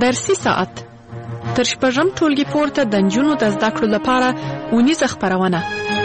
فارسي ساعت تر شپږم ټولګي پورته د نجونو د زده کړو لپاره اونیزه خپرونه.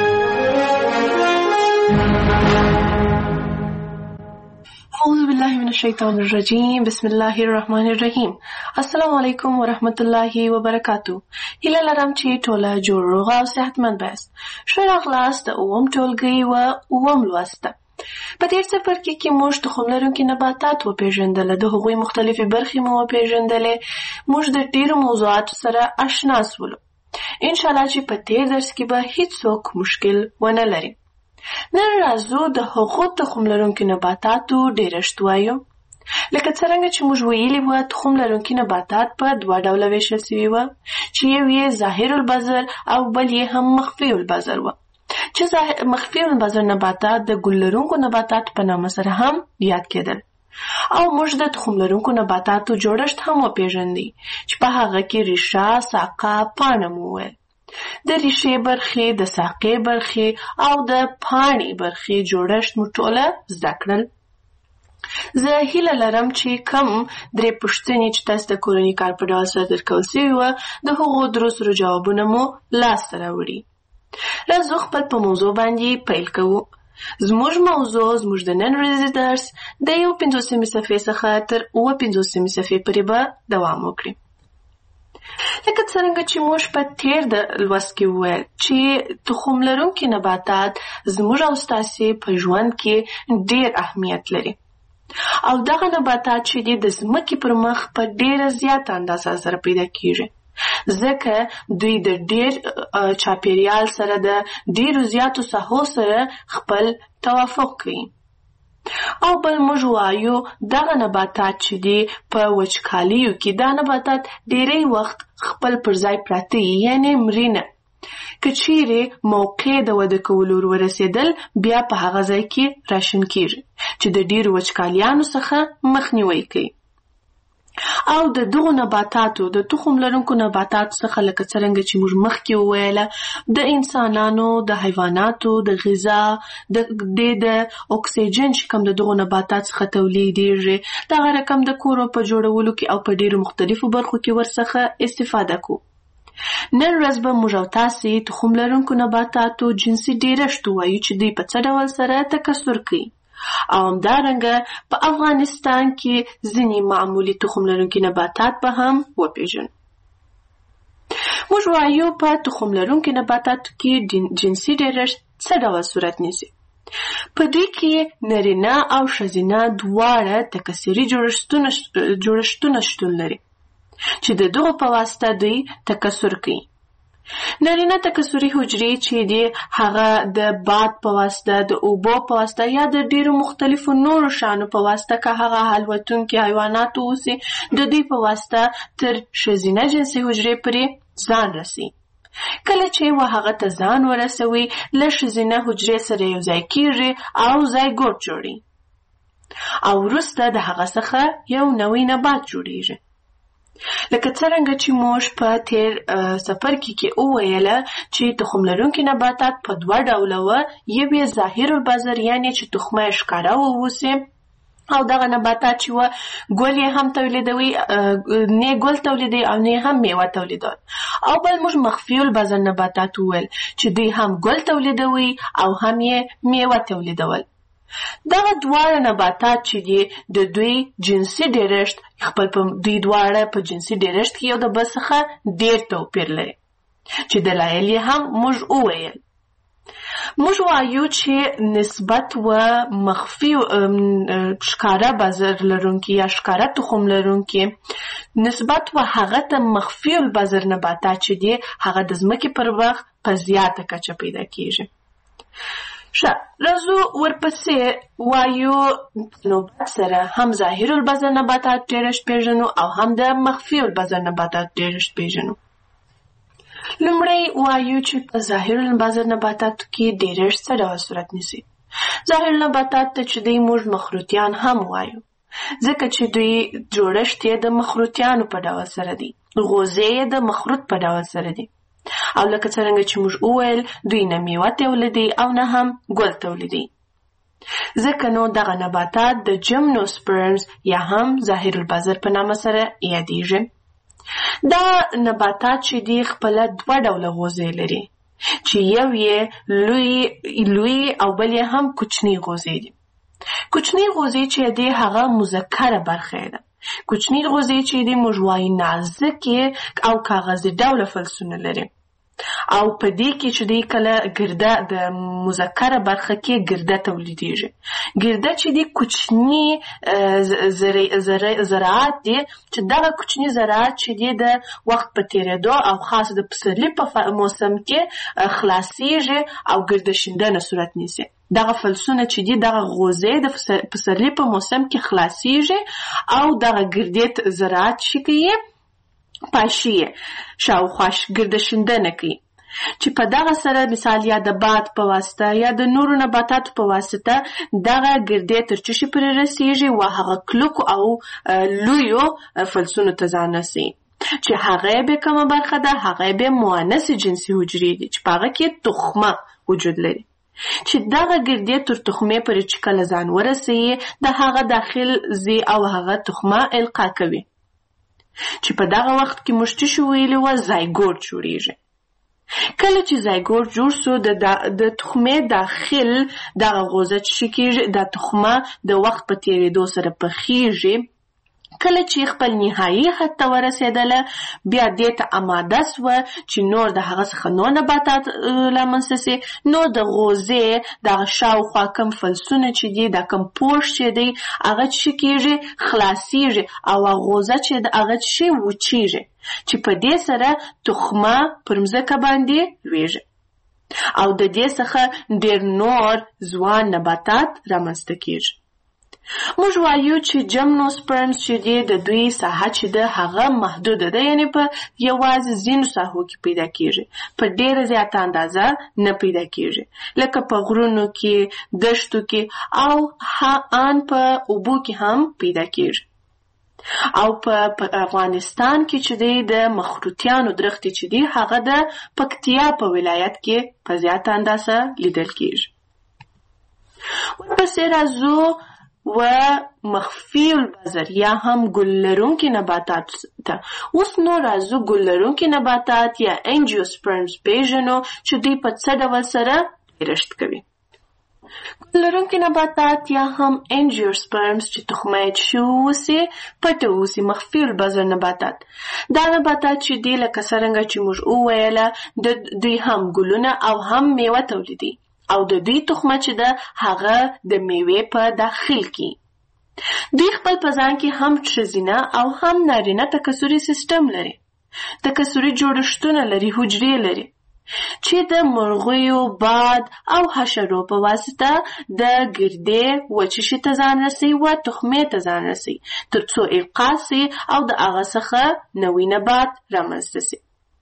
اعوذ بالله من الشیطان الرجیم. بسم الله الرحمن الرحیم. السلام علیکم ورحمت الله وبرکاتو. هیله لرم چې ټوله جوړ روغ او صحتمند یاست. ښه راغلاست د اووم ټولګي و اووم لوست. په دې څپرکي کې موږ تخم لرونکي نباتات وپېژندل، د هغوی مختلفې برخې مو وپېژندلې. موږ د ډېرو موضوعاتو سره اشنا سولو. انشاءالله چې په دې درس کې به هیڅوک مشکل ونه لري. نن راځو د هغو تخم لرونکي نباتاتو ډېرښت وایو. لکه څرنګه چې موږ ویلي وو، تخم لرونکي نباتات په دوه ډوله ویشل سوي وو، چې یو یې ظاهر البذر او بل یې هم مخفي البذر وو. چې مخفي البذر نباتات د ګل لرونکو نباتاتو په نامه سره هم یاد کېدل. او موږ د تخم لرونکو نباتاتو جوړښت هم وپېژندی، چې په هغه کې ریښه، ساقه، پاڼه مو وویل. د ریښې برخې، د ساقې برخې او د پاڼې برخې جوړښت مو ټوله زده کړل. زه هیله لرم چې کم درې پوښتنې چې تاسو د کورني کار په ډول سره درکول سوي وه، د هغو درو سرو جوابونه مو لاسته راوړي. راځو خپل په موضوع باندې پیل کوو. زموږ موضوع زموږ د نن ورځې درس د 51 صفحې څخه تر 52 صفحې پورې به دوام وکړي. لکه څرنګه چې موږ په تیر د لوست کې وویل چې تخم لرونکي نباتات زموږ او ستاسې په ژوند کې ډېر اهمیت لري. او دغه نباتات چې دي د ځمکې پر مخ په ډېره زیاته اندازه سره پیدا کیږي، ځکه دوی د ډېر چاپیریال سره د ډېرو زیاتو ساحو سره خپل توافق کوي. او بل موږ وایو دغه نباتات چې دي په وچکالیو کې دا نباتات ډېری وخت خپل پر ځای پراته یعنی مرینه. که چیرې موقع د وده کولو ورسېدل، بیا په هغه ځای کې راشن کیږي چې د ډېرو وچکالیانو څخه مخنیوی کوي. او د دغو نباتاتو د تخم لرونکو نباتاتو څخه لکه څرنګه چې موږ مخکې وویله، د انسانانو، د حیواناتو د غذا د اکسیجن چې کوم د دغو نباتات څخه تولیدېږي، دغه رقم د کورو په جوړولو کې او په ډېرو مختلفو برخو کې ورڅخه استفاده کوو. نن ورځ به موږ او تاسې تخم لرونکو نباتاتو جنسي ډېرښت ووایو چې دوی په څه ډول سره تکثر کوي. او همدارنګه په افغانستان کې ځینې معمولي تخم لرونکي نباتات به هم وپېژنو. موږ وایو په تخم لرونکي نباتاتو کې جنسي ډېرښت څه ډول صورت نیسي. په دوی کې نرینه او ښځینه دواړه تکثري جوړښتونه شتون لري، چې د دغو په واسطه دوی تکثر کوي. نارینه تکثري حجرې چې دي هغه د باد په واسطه، د اوبو په واسطه یا د ډېرو مختلفو نورو شیانو په واسطه، که هغه الوتونکي حیوانات اوسي، د دوی په واسطه تر ښځینه جنسي حجرې پورې ځان رسي. کله چې هغه ته ځان ورسوي، له ښځینه حجرې سره یو ځای کیږي او زایګوټ جوړي، او وروسته د هغه څخه یو نوی نبات جوړیږي. لکه څرنګه چې موږ په تیر څپرکي کې وویله چې تخم لرونکي نباتات په دوه ډوله وه، یو یې ظاهر البذر یعنی چې تخمه یې ښکاره واوسي، او دغه نباتات چې وه ګل یې هم تولیدوي، نه ګل تولیدوي او نه هم میوه تولیدوي. او بل موږ مخفي البذر نباتات وویل چې دوی هم ګل تولیدوي او هم یې میوه تولیدول. دغه دواړه نباتات چې دي د دوی جنسي ډېرښت خپل په دوی دواړه په جنسي ډېرښت کې یو د بل څخه ډېر توپیر لري، چې دلایل یې هم موږ وویل. موږ وایو چې نسبت و مخفي ښکاره بذر لرونکي یا ښکاره تخم لرونکي نسبت و هغه ته مخفي البذر نباتات چې دي هغه د ځمکې پر مخ په زیاته کچه پیدا کیږي. ښه، راځو ورپسې وایو نوبت سره هم ظاهر البذر نباتات ډېرښت پېژنو او هم د مخفي البذر نباتات ډېرښت پېژنو. لومړی وایو چې په ظاهر البذر نباتاتو کې ډېرښت څه ډول صورت نیسي. ظاهر نباتات ته چې دوی موږ مخروطیان هم وایو، ځکه چې دوی جوړښت یې د مخروطیانو په ډول سره دی، غوزې یې د مخروط په ډول سره دی. او لکه څرنګه چې موږ وویل، دوی نه میوه تولیدوي او نه هم ګل تولیدوي. ځکه نو دغه نباتات د جمنوسپرمز یا هم ظاهر البذر په نامه سره یادیږي. دا نباتات چې دي خپله 2 ډوله غوزې لري چې یو یې لوی او بل یې هم کوچني غوزې دي. کوچني غوزې چې دي هغه مذکره برخه ده. کوچني غوزې چې دي موږ وایو نازکې او کاغذي ډوله فلزونه لري او په دې کې چې دی کله ګرده د مذکره برخه کې ګرده تولیدېږي. ګرده چې دی کوچني زراعت دی چې دغه کوچني زراعت چې دی د وخت په تېرېدو او خاص د پسرلي په موسم کې خلاصېږي او ګرده شیندنه صورت نیسي. دغه فلزونه چې دي دغه غوزې د پسرلي په موسم کې خلاصېږي او دغه ګردې زراعت چې کوي پاشي شاوخوا ګرده شیندنه کوي چې په دغه سره مثال یا د باد په واسطه یا د نورو نباتاتو په واسطه دغه ګردې تر چشي پورې رسېږي او هغه کلکو او لویو فلزونو ته ځان رسوي چې هغه به کومه برخه ده، هغه به مؤنث جنسي حجرې دي چې په هغه کې تخمه وجود لري چې دغه ګردې تر تخمې پورې چې کله ځان ورسوي د هغه داخل ځي او هغه تخمه القا کوي چې په دغه وخت کې موږ څه ویلي وو زایګوټ جوړیږي. کله چې زایګوټ جوړ سو د تخمې داخل دغه غوزه چې کېږي د تخمه د وخت په تېرېدو سره پخېږي. کله چې خپل نهایي حد ته ورسېدله بیا دې ته آماده سوه چې نور د هغه څخه نور نباتات رامنځته سي. نو د غوزې دغه شاوخوا کم فلزونه چې دي دا کم پوښ چې دی هغه چې کېږي خلاصېږي او غوزه چې هغه چې وچېږي چې په دې سره تخمه پر مځکه باندې لویږي او د دې څخه ډېر نور ځوان نباتات رامنځته کېږي. موږ وایو چې جمنوسپرمز چې دی د دوی ساحه چې ده هغه محدوده ده، یعنی په یوازې ځینو ساحو کې پیدا کېږي، په ډېره زیاته اندازه نه پیدا کېږي لکه په غرونو کې، دشتو کې او ان په اوبو کې هم پیدا کېږي. او په افغانستان کې چې دی د مخروطیانو درختې چې دی هغه د پکتیا په ولایت کې په زیاته اندازه لیدل کېږي. ورپسې راځو و مخفی البذر یا هم ګل لرونکي نباتات ته. اوس نو راځو ګل لرونکي نباتات یا انجیوسپرمز پیژنو چې دوی په څه ډول سره پیدایښت کوي. ګل لرونکي نباتات یا هم انجیوسپرمز چې تخمه شي اوسي پټه اوسي مخفی البذر نباتات. دا نباتات چې دی لکه څرنګه چې موږ وویله دوی هم ګلونه او هم میوه تولیدي او د دوی تخمه چې ده هغه د میوې په داخل کې. دوی خپل په ځان کې هم ښځینه او هم نارینه تکثري سیستم لري. تکثري جوړښتونه لري، حجرې لري چې د مرغیو، باد او حشرو په واسطه د ګردې وچشي ته ځان رسوي و تخمې ته ځان رسوي تر څو القا سي او د هغه څخه نوی نبات رامنځته سي.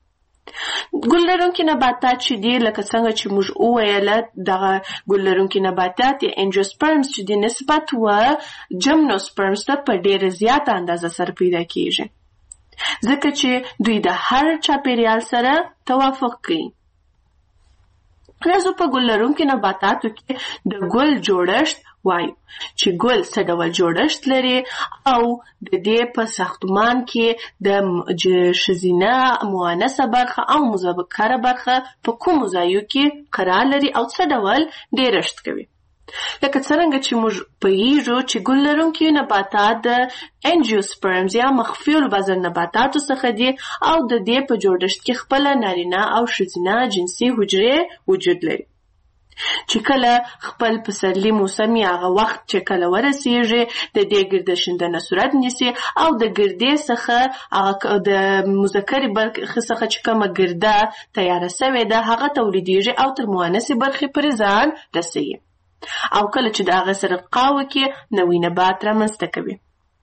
ګل لرونکي نباتات چې دي لکه څنګه چې موږ وویله دغه ګل لرونکي نباتات یا انجیوسپرمز چې دي نسبت و جمنوسپرمز ته په ډېره زیاته اندازه سره پیدا کېږي ځکه چې دوی د هر چاپېریال سره توافق کوي. راځو په ګل لرونکي نباتاتو کې د ګل جوړښت وایو چې ګل څه ډول جوړښت لري او د دې په ساختمان کې د ښځینه مؤنثه برخه او مذکره برخه په کومو ځایو کې قرار لري او څه ډول ډیرښت کوي. لکه څرنګه چې موږ پوهیږو چې ګل لرونکي نباتات د انجیوسپرمز یا مخفي البذر نباتاتو څخه دي او د دې په جوړښت کې خپله نارینه او ښځینه جنسي حجرې وجود لري چې کله خپل پسرلي موسمي هغه وخت چې کله ورسیږي د دې ګرده شیندنه صورت نیسي او د ګردې څخه د مذکرې برخې څخه چې کومه ګرده تیاره سوې ده هغه تولیدېږي او تر مؤنثې برخې پورې ځان رسوي او کله چې د هغه سره القا وکړي نوی نبات رامنځته کوي.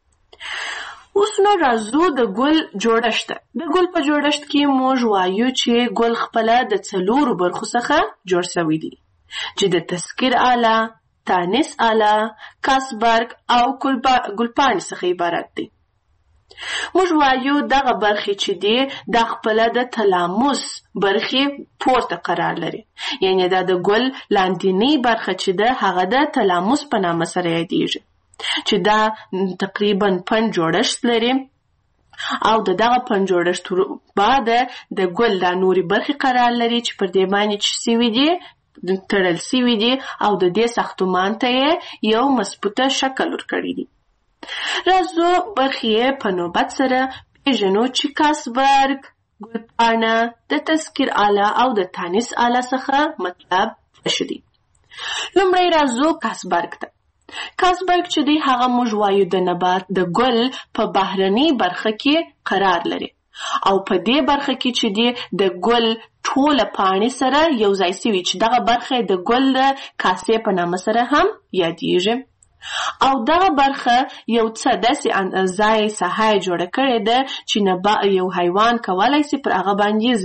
اوس نو راځو د ګل جوړښت ته. د ګل په جوړښت کې موږ وایو چې ګل خپله د 4 برخو څخه جوړ شوی دی چې د تسکیر آله، تانیث آله، کاسبرګ او ګلپاڼې څخه عبارت دی. موږ وایو دغه برخې چې دی دا خپله د تلاموس برخې پورته قرار لري، یعنی دا د ګل لاندینۍ برخه چې ده هغه د تلاموس په نامه سره یادیږي چې دا تقریبا 5 جوړښت لري او دغه پنجوړښت بعد د ګل د نوري برخې قرار لري چې پر دې باندې چې سوي دي تړل سوي دي او د دې ساختمان ته یو مضبوطه شکل ورکړی دی. راځو برخې په نوبت سره پیژنو چې کاسبرګ، ګلپاڼه، د تذکیر آله او د تانیث آله څخه مطلب څه دي. لومړی راځو کاسبرګ ته. کاسبرګ چې دی هغه موږ وایو د نبات د ګل په بهرني برخه کې قرار لري او په دې برخه کې چې دی د ګل ټوله پاڼې سره یو ځای سوي چې دغه برخه د ګل د کاسې په نامه سره هم یادیږي او دغه برخه یو څه داسې ځای ساحه جوړه کړې ده چې یو حیوان کولی سي پر هغه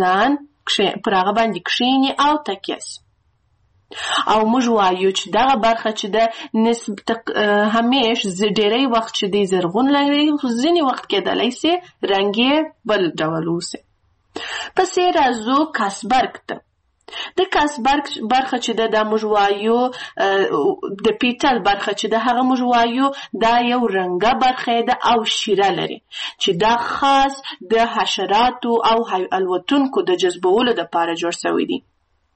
باندې کښیني او تکیه سي. او موږ وایو چې دغه برخه چې د نسبت همیش ډېری وخت چې دی زرغون لري، ځینې وخت کېدلی سي رنګ یې بل ډول اوسي. پسې راځو کاسبرګ ته. د کاسبرګ برخه چې ده موږ وایو د پیټل برخه چې ده هغه موږ وایو دا یو رنګه برخه ده او شیره لري چې دا خاص د حشراتو او الوتونکو د جذبولو دپاره جوړ شوی دی.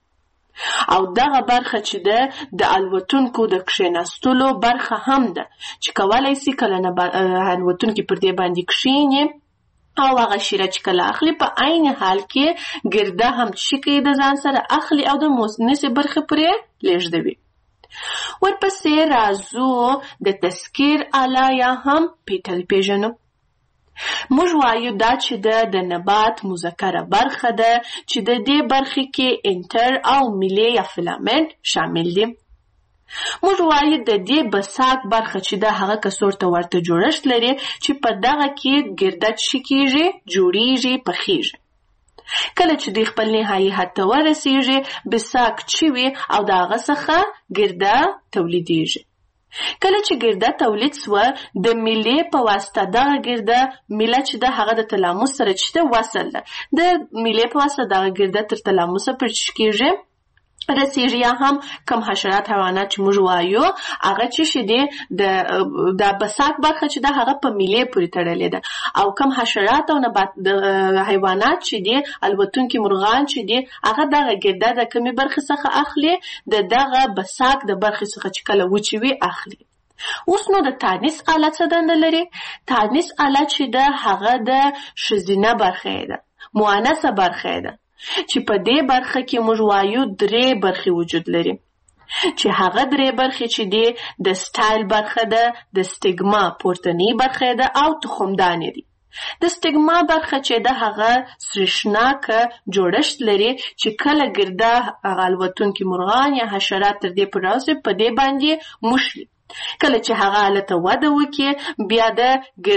او دغه برخه چې ده د الوتونکو د کښېناستلو برخه هم ده چې کولی سي کله الوتونکي پر دې باندې کښېني او هغه شیره چې کله اخلي په عین حال کې ګرده هم چې کوي د ځان سره اخلي او د نسې برخې پرې لېږدوي. ورپسې راځو د تذکیر آله یا هم پیټل پیژنو. موږ وایو دا چې د نبات مذکره برخه ده چې د دې برخې کې انټر او میلې یا فلامنټ شامل دي. موږ وایو د دې بساک برخه چې ده هغه کڅوړ ته ورته جوړښت لري چې په دغه کې ګرده څه کېږي، جوړیږي، پخیږي. کله چې دوی خپل نهایي حد ته ورسیږي بساک چوي او د هغه څخه ګرده تولیدیږي. کله چې ګرده تولید سوه د میلې په واسطه دغه ګرده میله چې ده هغه د تلاموس سره چې ده وصل ده د میلې په واسطه دغه ګرده تر تلاموسه پرې کېږي رسیږي. یا هم کم حشرات حیوانات چې موږ وایو هغه چې دی د بساک برخه چې ده هغه په میلې پورې تړلې ده او کم حشرات او حیوانات چې دی الوتونکي مرغان چې دی هغه دغه ګرده د کمې برخې څخه اخلي د دغه بساک د برخې څخه چې کله وچوي اخلي. اوس نو د تانیث آله څه دنده لري؟ تانیث آله چې ده هغه د ښځینه برخه ده، مؤنثه برخه ده چې په دې برخه کې موږ وایو 3 برخې وجود لري چې هغه 3 برخې چې دی د سټایل برخه ده، د سټیګما پورتنی برخه ده او تخمدانې دي. د سټیګما برخه چې ده هغه سریښناکه جوړښت لري چې کله ګرده الوتونکي مرغان یا حشرات تر دې پورې راسي په دې باندې موښلي. کله چې هغه حالت وده وکړي بیا د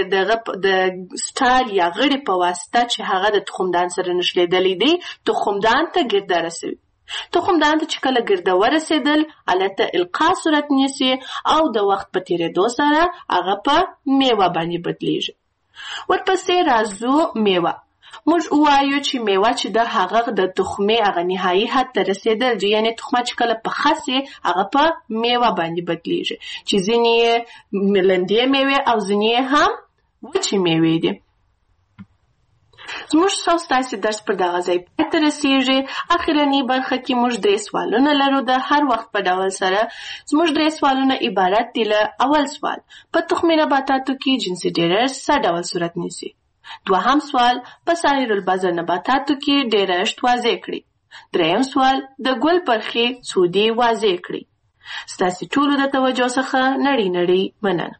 سټایل یا غړي په واسطه چې هغه د تخمدان سره نښلېدلی دی تخمدان ته ګرده رسوي. تخمدان ته چې کله ګرده ورسېدل هلته القا صورت نیسي او د وخت په تېرېدو سره هغه په میوه باندې بدلیږي. ورپسې راځو میوه. موږ وایو چې میوه چې ده هغه د تخمې هغه نهایي حد ته رسېدل دي، یعنې تخمه چې کله پخه سي هغه په میوه باندې بدلیږي چې ځینې یې لندې میوې او ځینې یې هم وچې میوې دي. زموږ ستاسې درس پر دغه ځای پای ته رسېږي. اخرنۍ برخه کې موږ 3 سوالونه لرو د هر وخت په ډول سره. زموږ 3 سوالونه عبارت دي له اول سوال په تخمي نباتاتو کې جنسي ډېرښت څه ډول صورت نیسي. دوهم سوال په سایر البذر نباتاتو کې ډېرښت واضح کړئ. دریم سوال د ګل برخې څو دي واضح کړئ. ستاسې ټولو د توجه څخه نړۍ مننه.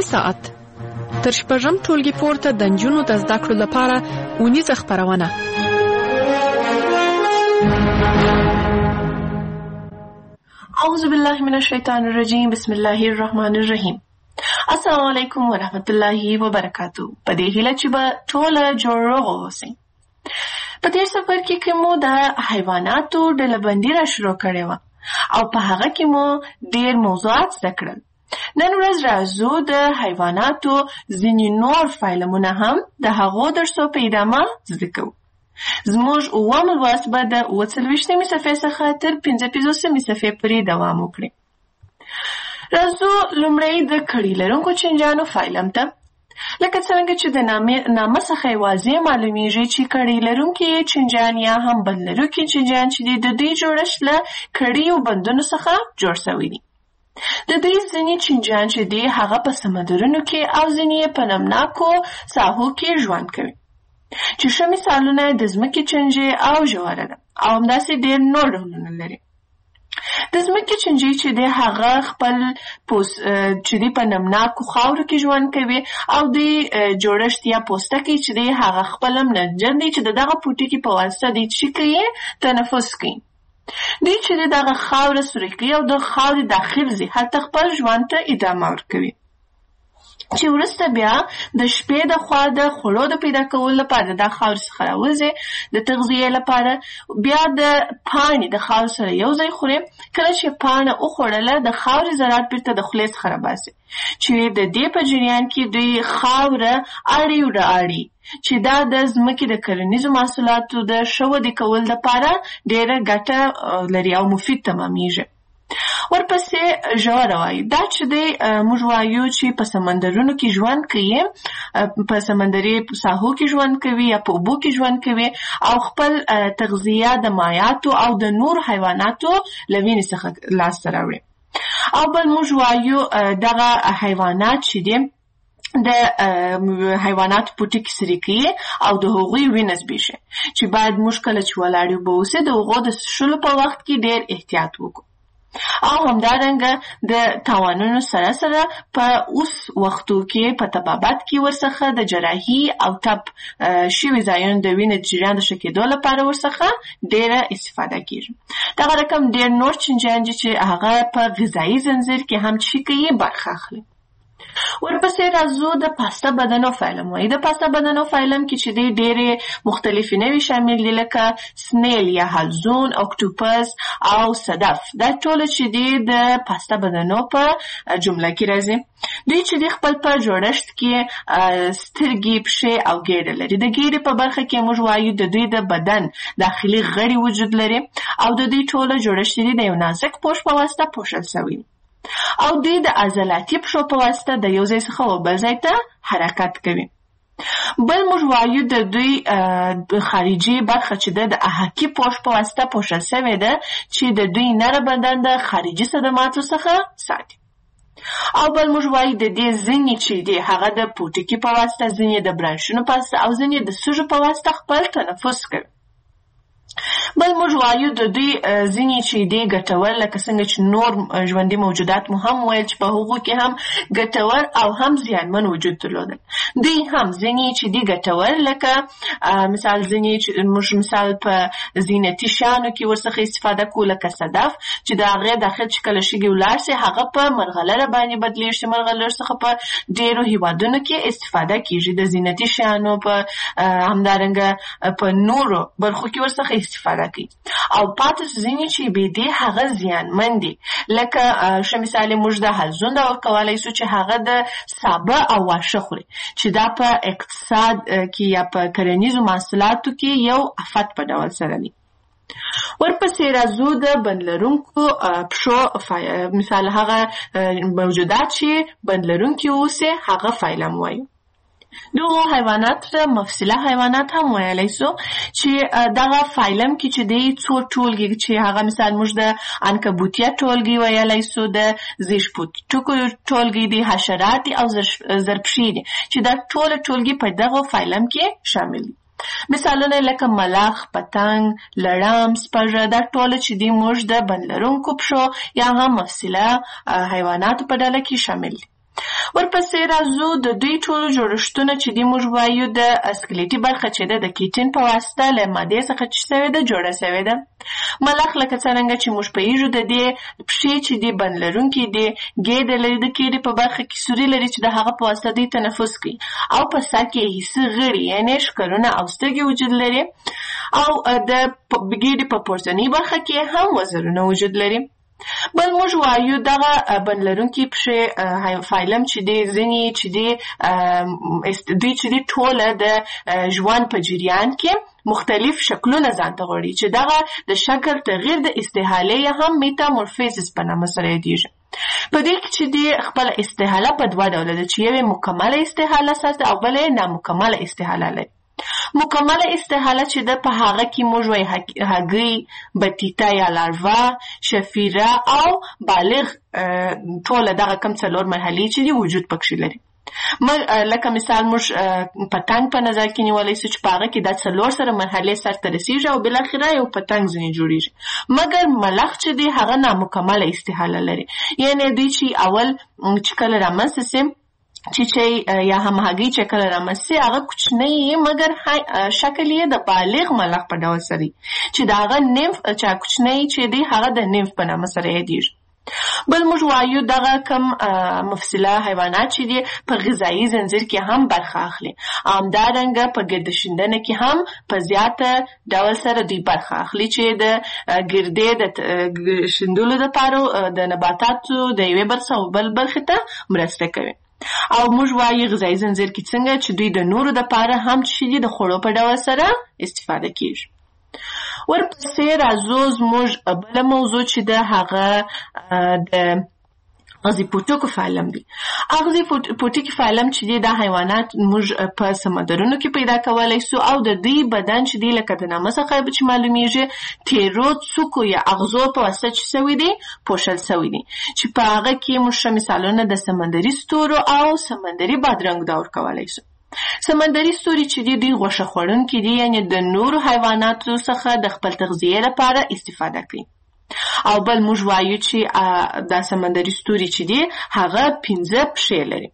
نصي ساعت تر شپږم ټولګي پورته د نجونو د زده کړو لپاره اونیزه خپرونه. اعوذ بالله من الشیطان الرجیم. بسم الله الرحمن الرحیم. السلام علیکم ورحمت الله وبرکاتو. په دې هیله چې به ټوله جوړ روغ اوسئ. په دې سفر کې مو د حیواناتو ډلبندي را شروع کړې وه او په هغه کې مو ډېر موضوعات زده کړل. نن ورځ راځو د حیواناتو ځینې نور فایلمونه هم د هغو درسو په ادامه زده کوو. زموږ اووم لوست به د 40 صفحې څخه تر 55 صفحې پورې دوام وکړي. راځو لومړی د کړي لرونکو چینجیانو فایلم ته. لکه څنګه چې د نامه څخه واضح معلومیږي چې کړي لرونکي چینجیان یا هم بند لرونکي چینجیان چې د دوی جوړښت له کړیو بندونو څخه جوړ شوي دي. د دوی ځینې چینجیان چې دي هغه په سمندرونو کې او ځینې په نمناکو ساحو کې ژوند کوي. چې ښه مثالونه د ځمکې چینجي او ژوره ده او همداسې ډېر نور ډولونه لري. د ځمکې چینجي چې دی هغه خپل چې دی په نمناکو خاورو کې ژوند کوي او د جوړښت یا پوستکی چې دی هغه خپل منسجم دی چې دغه پوټکي په واسطه دی چې کوي تنفس کوي. دوی چې دغه خاوره سوري کوي او د خاورې داخل ځي هلته خپل ژوند ته ادامه ورکوي. چې وروسته بیا د شپې د خوا د خوړو د پیدا کولو لپاره د خاورې څخه راوځي د تغذیې لپاره بیا د پاڼې د خاورې سره یو ځای خوري. کله چې پاڼه وخوړله د خاورې ذرات بیرته د خولې څخه راباسي چې د دې په جریان کې دوی خاوره اړي وراړي چې دا د ځمکې د کرنیزو محصولاتو د ښه ودې کولو لپاره ډېره ګټه لري او مفید تمامیږي. ورپسې ژوره وایي. دا چې دی موږ وایو چې په سمندرونو کې ژوند کوي، په سمندري ساحو کې ژوند کوي یا په اوبو کې ژوند کوي او خپل تغذیه د مایعاتو او د نور حیواناتو له وینې څخه لاسته راوړي. او بل موږ وایو دغه حیوانات چې دي د حیواناتو پوټکي سري کوي او د هغوی وینه زبېښي چې باید موږ کله چې ولاړ یو به اوسې د هغو د څښلو په وخت کې ډېر احتیاط وکړو. او همدارنګه د تاوانونو سره سره په اوس وختو کې په طبابت کې ورڅخه د جراحي او ټپ شوي ځایونو د وینې د جریان د ښه کېدو لپاره ورڅخه ډېره استفاده کېږي. دغه رقم ډېر نور چینجیان دي چې هغه په غذایي زنځیر کې هم چې کوي برخه اخلي. ورپسې راځو د پاسته بدنو فایلم وایي. د پاسته بدنو فایلم کې چې دی ډېرې مختلفې نوې شامل دي لکه سنیل یا حلزون، اکټوپس او صدف. دا ټول چې دی د پاسته بدنو په جمله کې راځي. دوی چې دی خپل په جوړښت کې سترګې، پښې او ګیډه لري. د ګیډې په برخه کې موږ وایو د دوی د بدن داخلي غړي وجود لري او د دوی ټوله جوړښت دی د یو نازک پوښ په واسطه پوښل شوی او دوی د عضلاتي پښو په واسطه د یو ځای څخه بل ځای ته حرکت کوي. بل موږ وایو د دوی خارجي برخه چې د احاکي پوښ په واسطه پوښل شوې ده چې د دوی نره بدن د خارجي صدماتو څخه ساتي. او بل موږ وایو د دې ځینې چې دی هغه د پوټکي په واسطه، ځینې د برانشونو په واسطه او ځینې د سږو په واسطه خپل تنفس کوي. بل موږ وایو د دوی ځینې چې دی ګټور لکه څنګه چې نور ژوندي موجودات مو هم ویل چې په هغو کې هم ګټور او هم زیانمن وجود درلودل. دوی هم ځینې چې دی ګټور لکه مثال ځینې چې موږ مثال په زینتي شیانو کې ورڅخه استفاده کوو لکه صدف چې د هغې داخل چې کله شګې ولاړ شي هغه په مرغلره باندې بدلېږي. مرغلرو څخه په ډېرو هیوادونو کې استفاده کېږي د زینتي شیانو په همدارنګه په نورو برخو کې ورڅخه استفاده کوي. او پاتې ځینې چې بې دې هغه زیانمن دي لکه ښه مثال موږ د حلزون دا ورکولی شو چې هغه د سابه او واښه خوري چې دا په اقتصاد کې یا په کرنیزو محصولاتو کې یو افت په ډول سره دي. ورپسې راځو د بند لرونکو پښو مثال هغه موجودات چې بند لرونکي اوسي هغه فایلم وایو. دغه حیوانات مفصله حیوانات هم ویلی سو چې دغه فایلم کې چې دی څو ټولګي چې هغه مثال موږ د عنکبوتیه ټولګي ویلی سو، د زیږپوټکو ټولګي دي، حشرات او زرپشي دي چې دا ټول ټولګي په دغه فایلم کې شامل دي. مثالونه لکه ملخ، پتنګ، لړم، سپږه دا ټول چې دی موږ د بند لرونکو پښو یا هم مفصله حیواناتو په ډله کې شامل دي. ورپسې راځو د دوی ټول جوړښتونه چې دی موږ وایو د اسکلیټي برخه چې ده د کیټین په واسطه له مادې څخه چې شوې ده جوړه شوې ده. ملخ لکه څرنګه چې موږ پوهیږو د دې پښې چې دی بند لرونکي دي، ګېډه لري، د کیډې په برخه کې سوري لري چې د هغه په واسطه دوی تنفس کوي، او په سر کې حسي غړي یعنې ښکرونه او سترګې وجود لري، او د ګېډې په پورتنۍ برخه کې هم وزرونه وجود لري. بل موږ وایو دغه بند لرونکي پښې فایلم چې دی ځینې چې دی دوی چې دی ټوله د ژوند په جریان کې مختلف شکلونه ځان ته غواړي چې دغه د شکل تغییر د استحالې یا هم میتامورفیزس په نامه سره یادیږي. په دې کې چې دی خپل استحاله په دوه ډوله ده چې یوې مکمله استحاله ساتي او بله نامکمله استحاله لري. مکمله استحاله چې ده په هغه کې موږ وایي هګۍ، بطیطه یا لاروا، شفیره او بالغ ټوله دغه کم څلور مرحلې چې دي وجود پکښې لري. لکه مثال موږ پتنګ په نظر کې نیولی سو چې په هغه کې دا څلور سره مرحلې سرته رسیږي او بالاخره یو پتنګ ځینې جوړیږي. مګر ملخ چې دی هغه نامکمله استحاله لري، یعنې دوی چې اول چې کله رامنځته سي چې یا هم هګۍ چې کله رامنځته هغه کوچنی مګر شکل یې د بالغ ملخ په ډول سره چې د هغه نمف چې کوچنی چې دی هغه د نمف په نامه سره یادیږي. بل موږ وایو دغه کم مفصله حیوانات چې دي په غذایي زنځیر کې هم برخه اخلي، همدارنګه په ګرده شیندنه کې هم په زیاته ډول سره دوی برخه اخلي چې د ګردې د شیندلو دپاره د نباتاتو د یوې برخې او بل برخې ته مرسته کوي. او موږ وایو غذایي زنځیر کې څنګه چې دوی د نورو دپاره هم چې دي د خوړو په ډول سره استفاده کیږي. ورپسې راځو زموږ بله موضوع چې ده هغه د اغزي پوټکو فایلم دی. اغزي پوټکي فایلم چې دی دا حیوانات موږ په سمندرونو کې پیدا کولی سو او د دوی بدن چې دی لکه د نامه څخه چې معلومیږي تیرو څوکو یا اغزو په واسطه چې سوي دی پوښل سوي دی چې په هغه کې موږ مثالونه د سمندري ستورو او سمندري بادرنګ دا ورکولی سو. سمندري ستوري چې دی دوی غوښه خوړونکي دي، یعنې د نورو حیواناتو څخه د خپل تغذیې لپاره استفاده کوي. او بل موږ وایو چې دا سمندري ستوري چې دی هغه 5 پښې لري.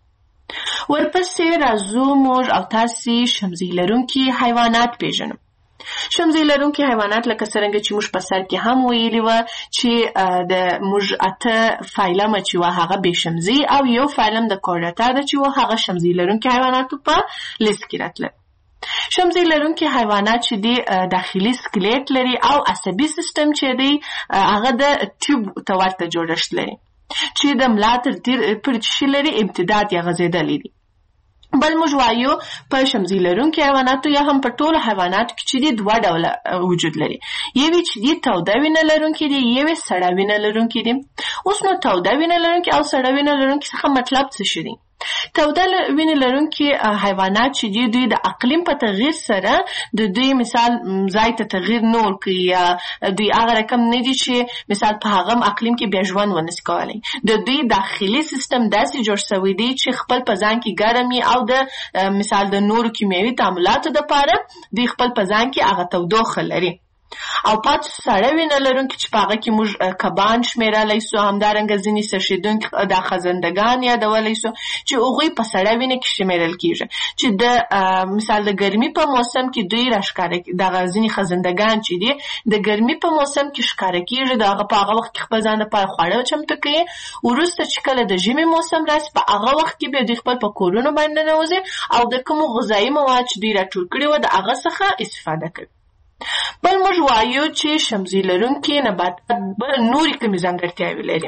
ورپسې راځو موږ او تاسې شمزۍ لرونکي حیوانات پیژنو. شمزۍ لرونکي حیوانات لکه څرنګه چې موږ په سر کې هم ویلي وه چې د موږ 8 فایلمه چې وه هغه بې شمزۍ او یو فایلم د کورډاتا ده چې وه هغه شمزۍ لرونکي حیواناتو په لیست کې راتله. شمزۍ لرونکي حیوانات چې دی داخلي سکلیټ لري او عصبي سیستم چې دی هغه د ټیوب ته ورته جوړښت لري چې د ملا تر پورې چې لري امتداد یا غځېدلی دی. بل موږ وایو په شمزۍ لرونکي حیواناتو یا هم په ټولو حیواناتو کې چې دی 2 ډوله وجود لري. یوې چې دی توده وینه لرونکي دي، یوې سړه وینه لرونکي دي. اوس نو توده وینه لرونکي او سړه وینه لرونکي څخه مطلب څه شي دی؟ توده وینې لرونکي حیوانات چې دي دوی د اقلیم په تغییر سره د دوی مثال ځای ته تغییر نه ورکوي یا دوی هغه رقم نه دي چې مثال په هغه اقلیم کې بیا ژوند ونشي کولی. د دوی داخلي سیستم داسې جوړ شوی دی چې خپل په ځان کې ګرم او د مثال د نورو کیمیاوي تعاملاتو دپاره دوی خپل په ځان کې هغه تودوخه لري. او پاتې سړه وینه لرونکي چې په هغه کې موږ کبان شمېرلی سو، همدارنګه ځینې څښېدونکي دا خزندګان یادولی سو چې هغوی په سړه وینه کې شمېرل کېږي چې د مثال د ګرمي په موسم کې دوی راښکاره دغه ځینې خزندګان چې دي د ګرمي په موسم کې ښکاره کېږي، د هغه په هغه وخت کې خپل ځان لپاره خواړه چمتو کوي. وروسته چې کله د ژمي موسم راسي په هغه وخت کې بیا دوی خپل په کورونو باندې ننوځي او د کومو غذایي مواد چې دوی راټول کړي وه د هغه څخه استفاده کوي. بل موږ وایو چې شمزۍ لرونکي نباتات نورې کومې ځانګړتیاوې لري.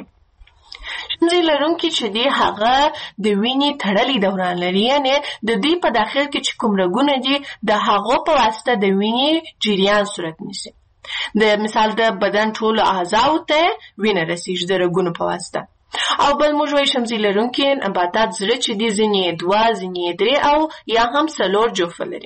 شمزۍ لرونکي چې دی هغه د وینې تړلی دوران لري، یعنې د دوی په داخل کې چې کوم رګونه دي د هغو په واسطه د وینې جریان صورت نیسي. د مثال د بدن ټولو اعضاو ته وینه رسیږي د رګونو په واسطه. او بل موږ وایو شمزۍ لرونکي نباتات زړه چې دی ځینې 2 ځینې 3 او یا هم 4 جوفه لري.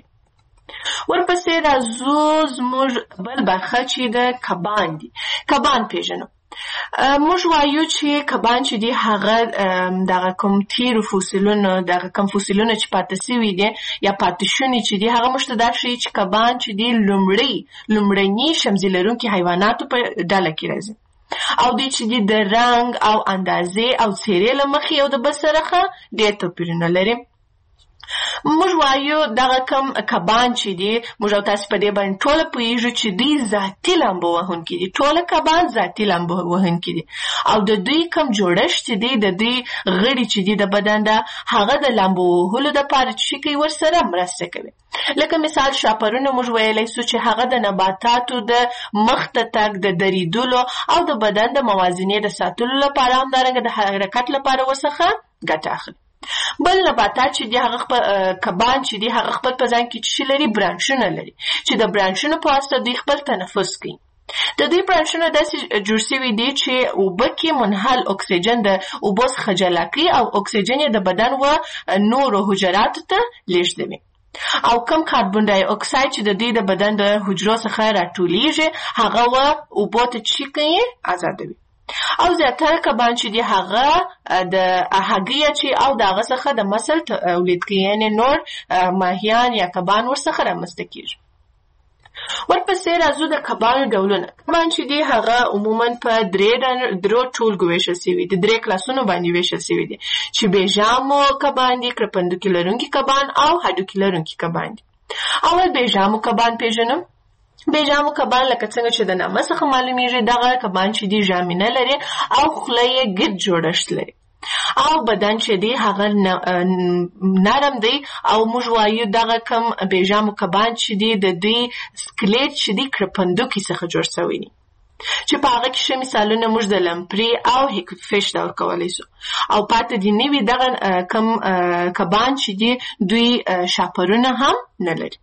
ورپسې راځو زموږ بل برخه چې د کبان دي. کبان پیژنو. موږ وایو چې کبان چې دي هغه دغه کوم تیرو فوسیلونو دغه کوم فوسیلونه چې پاتې سوي دي یا پاتې شوني چې دي هغه موږ ته دا ښیي چې کبان چې دي لومړني شمزۍ لرونکي حیواناتو په ډله کې راځي. او دوی چې دي د رنګ او اندازې او څیرې له مخې یو د بل سره ډېر توپیرونه لري. موږ وایو دغه کم کبان چې دي موږ او تاسو په دې باندې ټوله پوهیږو چې دوی ذاتي لامبو وهونکي دي. ټوله کبان ذاتي لامبو وهونکي دي او د دوی کم جوړښت چې دی د دوی غړي چې دي د بدن ده هغه د لامبو وهلو دپاره چې کوي ورسره مرسته کوي. لکه مثال شاپرونه موږ ویلی سو چې هغه د نباتاتو د مخ ته تګ د دریدلو او د بدن د موازنې د ساتلو لپاره همدارنګه د حرکت لپاره ورڅخه ګټه اخلي. بل نباتات چې دي هغه کبان چې دي هغه خپل په ځان کې چې لري برانشونه لري چې د برانشونو په واسطه دوی خپل تنفس کوي. د دوی برانشونه داسې جوړ شوي دي چې اوبه کې منحل اکسیجن د اوبو څخه جلا کوي او اکسیجن یې د بدن و نورو حجراتو ته لیږدوي او کم کاربن ډای اکساید چې د دوی د بدن د حجرو څخه راټولیږي هغه و اوبو ته چې کوي آزادوي. او زیاتره کبان چې دي هغه د هګۍ چې او د هغه څخه د مسل تولید کوي یعنې نور ماهیان یا کبان ورڅخه رامنځته کېږي. ورپسې راځو د کبانو ډولونه. کبان چې دي هغه عموما په درو ټولګو ویشل سوي دي، 3 کلاسونو باندې ویشل سوي دي چې بېژامو کبان دي، کرپندوکي لرونکي کبان او هډوکي لرونکي کبان دي. اول بېژامو کبان پېژنم. بېژامو کبان لکه څنګه چې د نامه څخه معلومیږي دغه کبان چې دي ژامې نه لري او خوله یې ګرد جوړښت لري او بدن چې دی هغه نرم دی او موږ وایو دغه کم بېژامو کبان چې دي د دوی سکلیټ چې دی کرپندوکي څخه جوړ شوی دي چې په هغه کې ښه مثالونه موږ د لمپري او هیکفش ډول کولی سو او پاتې دي نوي دغه کم کبان چې دي دوی شاپرونه هم نه لري.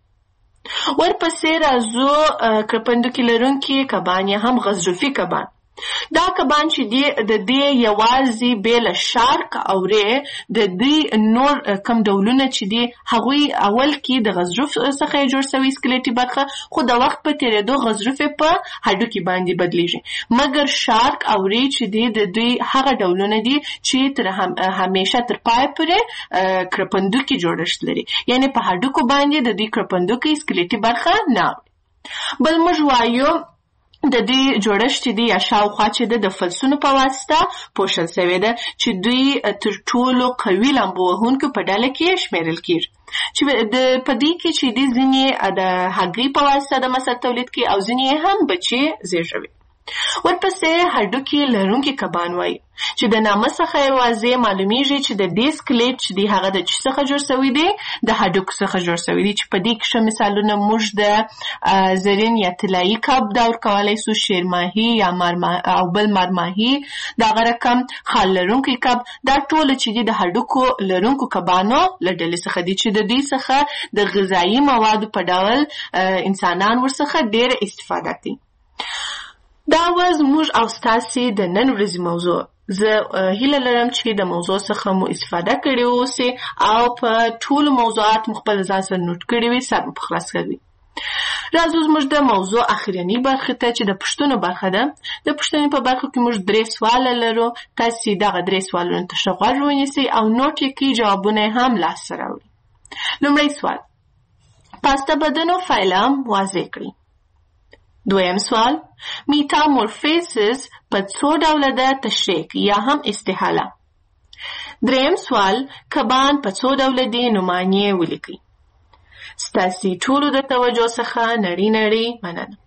ورپسې راځو کرپندوکي لرونکي کبان یا هم غضروفي کبان. دا کبان چې دي د دې یوازې بې له شارک او ری د دوی نور کم ډولونه چې دي هغوی اول کې د غضروف څخه جوړ شوي سکلیټي برخه خو د وخت په تېرېدو غضروف په هډوکي باندې بدلیږي مګر شارک او ری چې دي د دوی هغه ډولونه دي چې تر همیشه تر پای پورې کرپندوکي جوړښت لري یعنې په هډوکو باندې د دوی کرپندوکي سکلیټي برخه نه. بل موږ وایو د دوی جوړښت چې دی یا شاوخوا چې د فلسونو په واسطه پوښل شوی ده چې دوی تر ټولو قوي لامبو وهونکو په ډله کې شمیرل کېږي چې په دې کې چې دی ځینې د هګۍ په واسطه د مسل تولید کوي او ځینې هم بچي زیږوي. ورپسې هډوکي لرونکي کبان وایي چې د نامه څخه یې واضح معلومیږي چې د دې سکلیټ چې دی هغه د څه څخه جوړ شوی دی د هډوکو څخه جوړ شوی دی چې په دې کې ښه مثالونه موږ د زرین یا طلایي کب دا ورکولی سو، شیرماهي یا او بل مارماهي، دغه رقم خال لرونکی کب. دا ټوله چې دي د هډوکو لرونکو کبانو له ډلې څخه دي چې د دوی څخه د غذایي موادو په ډول انسانان ورڅخه ډېره استفاده کوي. دا زموږ او ستاسې د نن ورځې موضوع. زه هیله لرم چې د موضوع څخه مو استفاده کړې اوسئ او په ټولو موضوعات مو خپل ځان سره نوټ کړي وي، سر مو په خلاص کړي. راځو زموږ د موضوع اخرنۍ برخې ته چې د پوښتنو برخه ده. د پوښتنې په برخه کې موږ 3 سواله لرو. تاسې دغه 3 سوالونو ته ښه غوږ ونیسئ او نوټ یې کړئ، جوابونه یې هم لاسته راوړئ. لومړی سوال: پاسته بدنو فایلم واضح کړئ. دویم سوال: میتامورفیزس په څو ډوله ده؟ تشریح یا هم استحاله. دریم سوال: کبان په څو ډوله دي؟ نومانې ولیکئ. ستاسې ټولو د توجه څخه نړۍ مننه.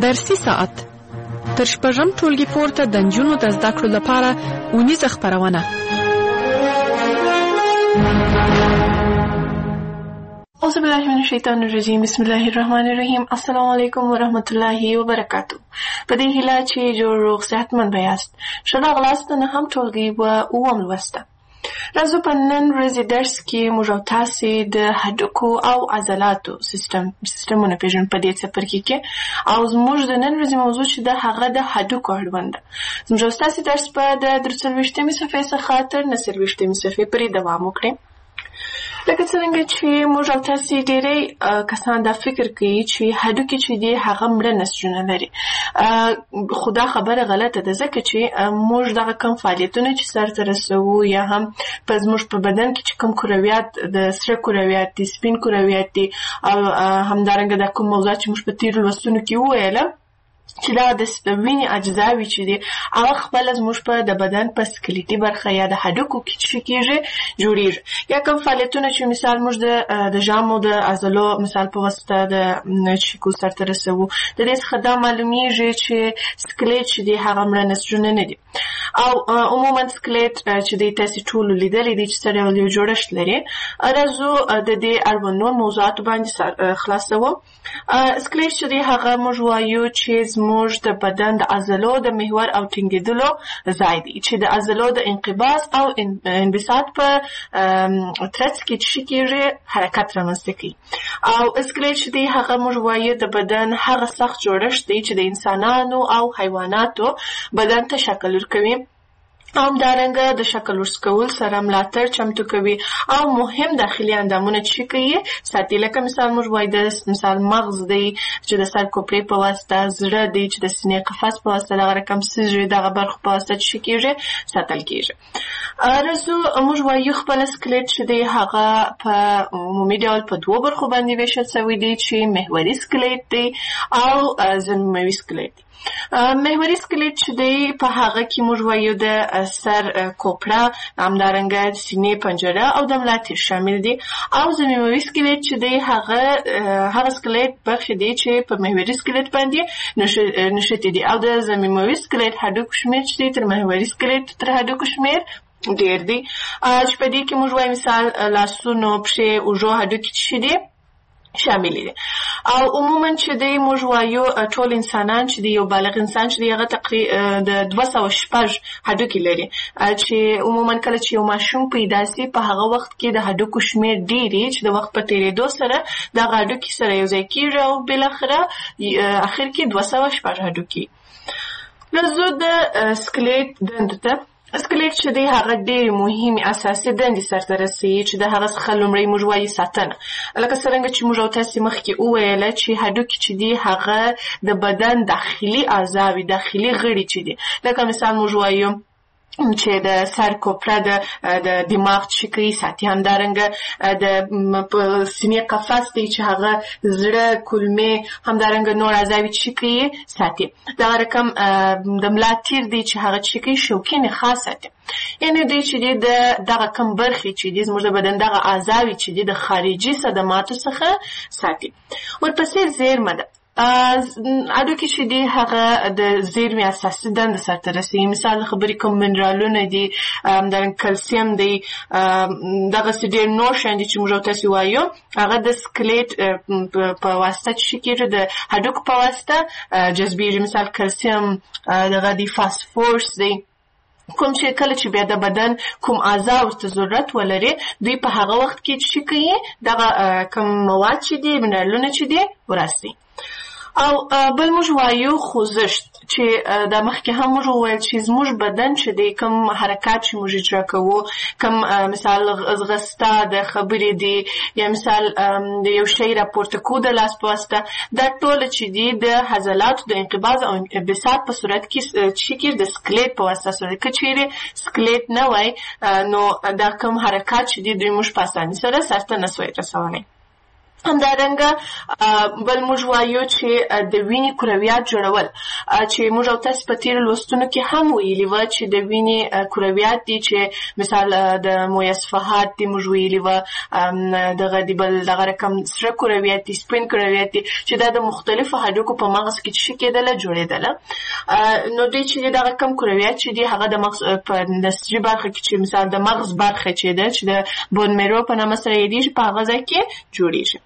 درسي ساعت تر شپږم ټولګي پورته د نجونو د زده کړو لپاره اونیزه خپرونه. اعوذ بالله من الشیطان الرجیم. بسم الله الرحمن الرحیم. السلام علیکم ورحمت الله وبرکاتو. په دې هیله چې جوړ روغ صحتمند یاست. ښه راغلاست نه هم ټولګي و اووم لوسته. راځو په نن ورځې درس کې موږ او تاسې د هډوکو او عضلاتو سیستمونه پېژنو په دې څپرکي کې، او زموږ د نن ورځې موضوع چې ده هغه د هډوکو اړوند ده. زموږ او ستاسې درس به د 43مې صفحې څخه تر 49مې صفحې پورې دوام وکړي. لکه څرنګه چې موږ او تاسې ډېری کسان دا فکر کوي چې هډوکي چې دي هغه مړه نسجونه لري، خو دا خبره غلطه ده، ځکه چې موږ دغه کم فعالیتونه چې سرته رسوو یا هم په زموږ په بدن کې چې کوم کرویات د سره کرویات دي، سپین کرویات دي، او همدارنګه دا کوم موضوعات چې موږ په تېرو لوستونو کې وویله چې دا د وینې اجزاوي چې دي هغه خپله زموږ په د بدن په سکلیټي برخه یا د هډوکو کې چې کېږي جوړېږي. یا کوم فعالیتونه چې مثال موږ د ژامو د عضلو مثال په واسطه د چیکو سرته رسوو، د دې څخه دا معلومیږي چې سکلیټ چې دی هغه مړه نسجونه نه دي. او عموما سکلیټ چې دی تاسې ټولو لیدلی دی چې سره یو جوړښت لري. راځو د دې اړوند نور موضوعاتو باندې خلاصوو. سکلیټ چې دی هغه موږ وایو چې زموږ د بدن د عضلو د محور او ټینګېدلو ځای دی، چې د عضلو د انقباض او انبساط په ترڅ کې چې کېږي حرکت رامنځته کوي. او سکلیټ چې دی هغه موږ وایو د بدن هغه سخت جوړښت دی چې د انسانانو او حیواناتو بدن ته شکل ورکوي، همدارنګه د شکل ورکول سره ملاتړ چمتو کوي، او مهم داخلي اندامونه چې کوي ساتي. لکه مثال موږ وایو د مثال مغز دی چې د سر کوپړې په واسطه، زړه دی چې د سینې قفس په واسطه، دغه رقم سږي دغه برخو په واسطه چې کېږي ساتل کېږي. راځو موږ وایو خپل سکلیټ چې دی هغه په عمومي ډول په دوو برخو باندې ویشل شوی دی، چې محوري سکلیټ دی او ضمیموي سکلیټ دی. محوري سکلیټ چې دی په هغه کې موږ وایو د سر کوپړه، همدارنګه سینې پنجره او د ملا تیر شامل دي. او ضمیموي سکلیټ چې دی هغه سکلیټ برخې دي چې په محوري سکلیټ باندې نښتي دي. او د ضمیموي سکلیټ هډوکو شمېر چې دی تر محوري سکلیټ تر هډوکو شمېر ډېر دی، چې په دې کې موږ وایو مثال لاسونو، پښې، اوږو هډوکي چې دي شامل دي. او عموما چې دی موږ وایو ټول انسانان چې دی یو بالغ انسان چې دی هغه تقریبا د 206 هډوکي لري، چې عموما کله چې یو ماشوم پیدا سي په هغه وخت کې د هډوکو شمېر ډېري چې د وخت په تېرېدو سره دغه هډوکي سره یو ځای کېږي او بالاخره اخر کې 206 هډوکي. راځو د سکلیټ دندو ته. سکلیټ چې دی هغه ډېرې مهمې اساسي دندې سرته رسوي، چې د هغه څخه لومړی موږ وایو ساتنه. لکه څرنګه چې موږ او تاسې مخکې وویله چې هډوکي چې دی هغه د بدن داخلي اعضاوي، داخلي غړي چې دی، لکه مثال موږ وایو چې د سر کوپړه د دماغ چې کوي ساتي، همدارنګه د سینې قفس دی چې هغه زړه، کولمې، همدارنګه نور اعضاوي چې کوي ساتي. دغه رقم د ملا تیر دی چې هغه چې کوي شوکي نخاع ساتي. یعنې دوی چې دی دغه کم برخې چې دی زموږ د بدن دغه اعضاوي چې دی د خارجي صدماتو څخه ساتي. ورپسې زیرمه ده. هډوکي چې دی هغه د زیرمې اساسي دنده سرته رسوي. مثال خبرې کوم منرالونه دي، همدارنګه کلسیم دی، دغسې ډېر نور شیان دي چې موږ او تاسې وایو هغه د سکلیټ په واسطه چې کېږي د هډوکو په واسطه جذبېږي. مثال کلسیم دغه دی، فاسفورس دی، کوم چې کله چې بیا د بدن کوم اعضا ورته ضرورت ولري دوی په هغه وخت کې چې کوي دغه کوم مواد چې دي، منرالونه چې دي وراسي. او بل موږ وایو خوځښت، چې دا مخکې هم موږ وویل چې زموږ بدن چې دی کوم حرکات چې موږ اجرا کوو، کوم مثال ځغسته د خبرې دی، یا مثال د یو شی راپورته کول د لاس په واسطه، دا ټول چې دي د عضلاتو د انقباض او انبساط په صورت کې چې د سکلیټ په واسطه سره. که چیرې سکلیټ نه وای نو دا کوم حرکات چې دي دوی موږ په اسانۍ سره سرته نسوای رسولی. همدارنګه بل موږ وایو چې د وینې کرویات جوړول چې موږ او تاسو په تیر لوستونو کې هم ویلي و چې د وینې کرویات دي چې مثال د مویصفحات دي موږ ویلي و دغه دی بل دغه رقم سره کرویات دي سپین کرویات دي چې دا د مختلفو هډوکو په مغز کې چې کېدله جوړېدله نو دوی چې دغه کم کرویات چې دي هغه د مغز په نسجي برخه کې چې مثال د مغز برخه چې ده چې د بون میرو په نامه سره یادېږي په هغه ځای کې جوړېږي.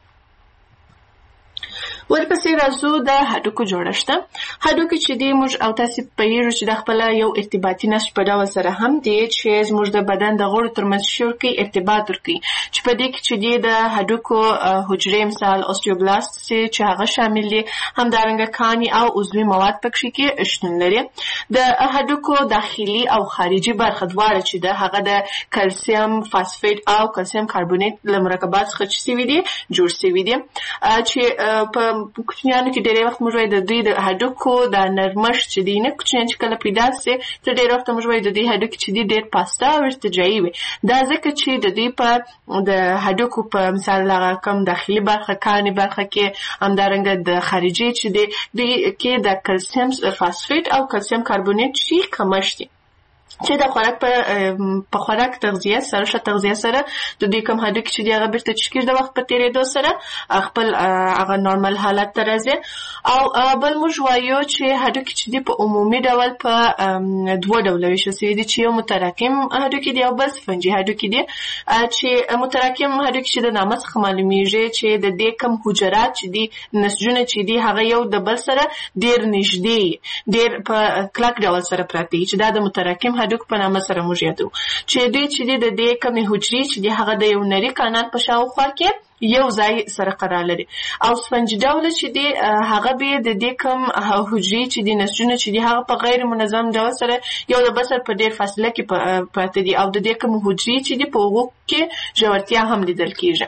ورپسې راځو د هډوکو جوړښت. هډوکي چې دی موږ او تاسو پوهیږو چې د خپل یو ارتباطي نسج په ډول سره هم دی چې زموږ د بدن د غړو ترمنځ شوکي ارتباط ورکوي چې په دې کې چې دی د هډوکو حجرې مثال اوستیوبلاست چې هغه شامل دي همدارنګه کاني او عضوي مواد پکې کې شتون لري. د هډوکو داخلي او خارجي برخه دواړه چې ده هغه د کلسیم فاسفیټ او کلسیم کاربونیت له مرکبات څخه جوړ شوي دي چې په کوچنیانو کې ډېر وخت موږ وایو د دوی د هډوکو د نرمښت چې دی نه کوچنیان چې کله پیدا سي تر ډېر وخت موږ وایو د دوی هډوکي چې دی ډېر پاسته او ارتجاعي وي. دا ځکه چې د دوی په د هډوکو په مثال هغه کم داخلي برخه کاني برخه کې همدارنګه د خارجي چې دی دوی کې د کلسیم فاسفیټ او کلسیم کاربونیت شي کمښت دي چې د خوراک په خوراک تغذیه سره ښه تغذیه سره د دې کوم هډوکي چې دی هغه بیرته چشکیر د وخت په تېرېدو سره خپل هغه نورمال حالت ته راځي. او بل موږ وایو چې هډوکي چې دی په عمومي ډول په دوه ډوله ویشل شوي دي چې یو متراکم هډوکي دی او بل سفنجي هډوکي دي چې متراکم هډوکي چې د نامه څخه معلومیږي چې د دې کوم حجرات چې دی نسجونه چې دی هغه یو د بل سره ډېر نږدې ډېر په کلک ډول سره پراته دي چې دا د متراکم هډوکو په نامه سره موږ یادو چې دوی چې د دې کمې حجرې چې دی هغه د یو نري کانال په شاوخوا کې یو ځای سره قرار لري. او سفنجي ډول چې دی هغه به د دې کم حجرې چې دی نسجونه چې دی هغه په غیر منظم ډول سره یو د بل سره په ډېر فاصله کې پراته دي او د دې کم حجرې چې دی په هغو کې ژورتیا هم لیدل کېږي.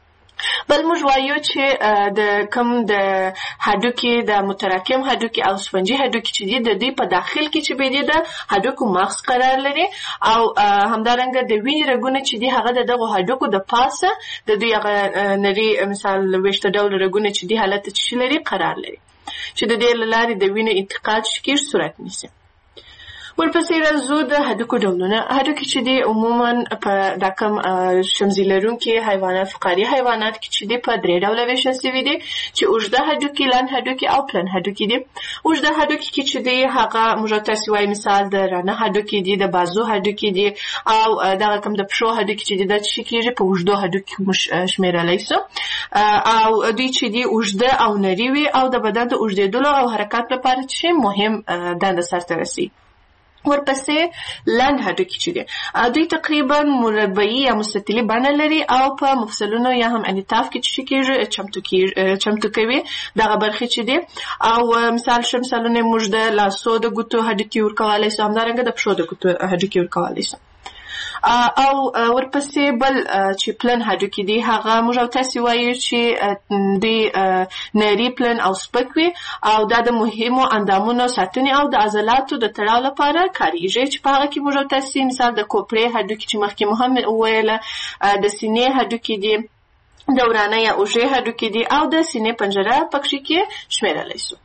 بل موږ وایو چې د کم د هډوکي د متراکم هډوکي او سفنجي هډوکي چې دی د دوی په داخل کې چې به دی د هډوکو مغز قرار لري او همدارنګه د وینې رګونه چې دی هغه د دغه هډوکو د پاسه د دوی هغه نري مثال ویشته ډول رګونه چې دی حالت چې لري قرار لري چې د دې له لارې د وینې انتقال چې صورت نیسي. ورپسې راځو د هډوکو ډولونه. هډوکي چې دی عموما په دا کوم شمزي لرونکي حیوانات فقاري حیوانات کې چې دی په درې ډوله ویشل شوي دي چې اوږده هډوکي لنډ هډوکي او پلن هډوکي دي. اوږده هډوکي کې چې دی هغه موږ تاسو وایي مثال د رانه هډوکي دي د بازو هډوکي دي او دغه کوم د پښو هډوکي چې دی دا چې کېږي په اوږدو هډوکي شمیرلی سو او دوی چې دی اوږده او نري وي او د بدن د اوږدېدلو او حرکت لپاره چې مهم دنده سرته رسي. ورپسې لنډ هډوکي چې دي دوی تقریبا مربعي یا مستطیلي بڼه لري او په مفصلونو یا هم انعطاف کې چې کېږي چمتو کوي دغه برخې چې دي او مثال مثالونه موږ د لاسو د ګوتو هډوکي ورکولی سو همدارنګه د پښو د ګوتو هډوکي ورکولی سو. او ورپسې بل چې پلن هډوکي دي هغه موږ او تاسو وایو چې دوی نري پلن او سپک وي او دا د مهمو اندامونو ساتنې او د عضلاتو د تړاو لپاره کارېږي چې په هغه کې موږ او تاسو مثال د کوپړې هډوکي چې مخکې مو هم وویله د سینې هډوکي دي د ورانه یا اوږې هډوکي دي او د سینې پنجره پکې کې شمیرلی سو.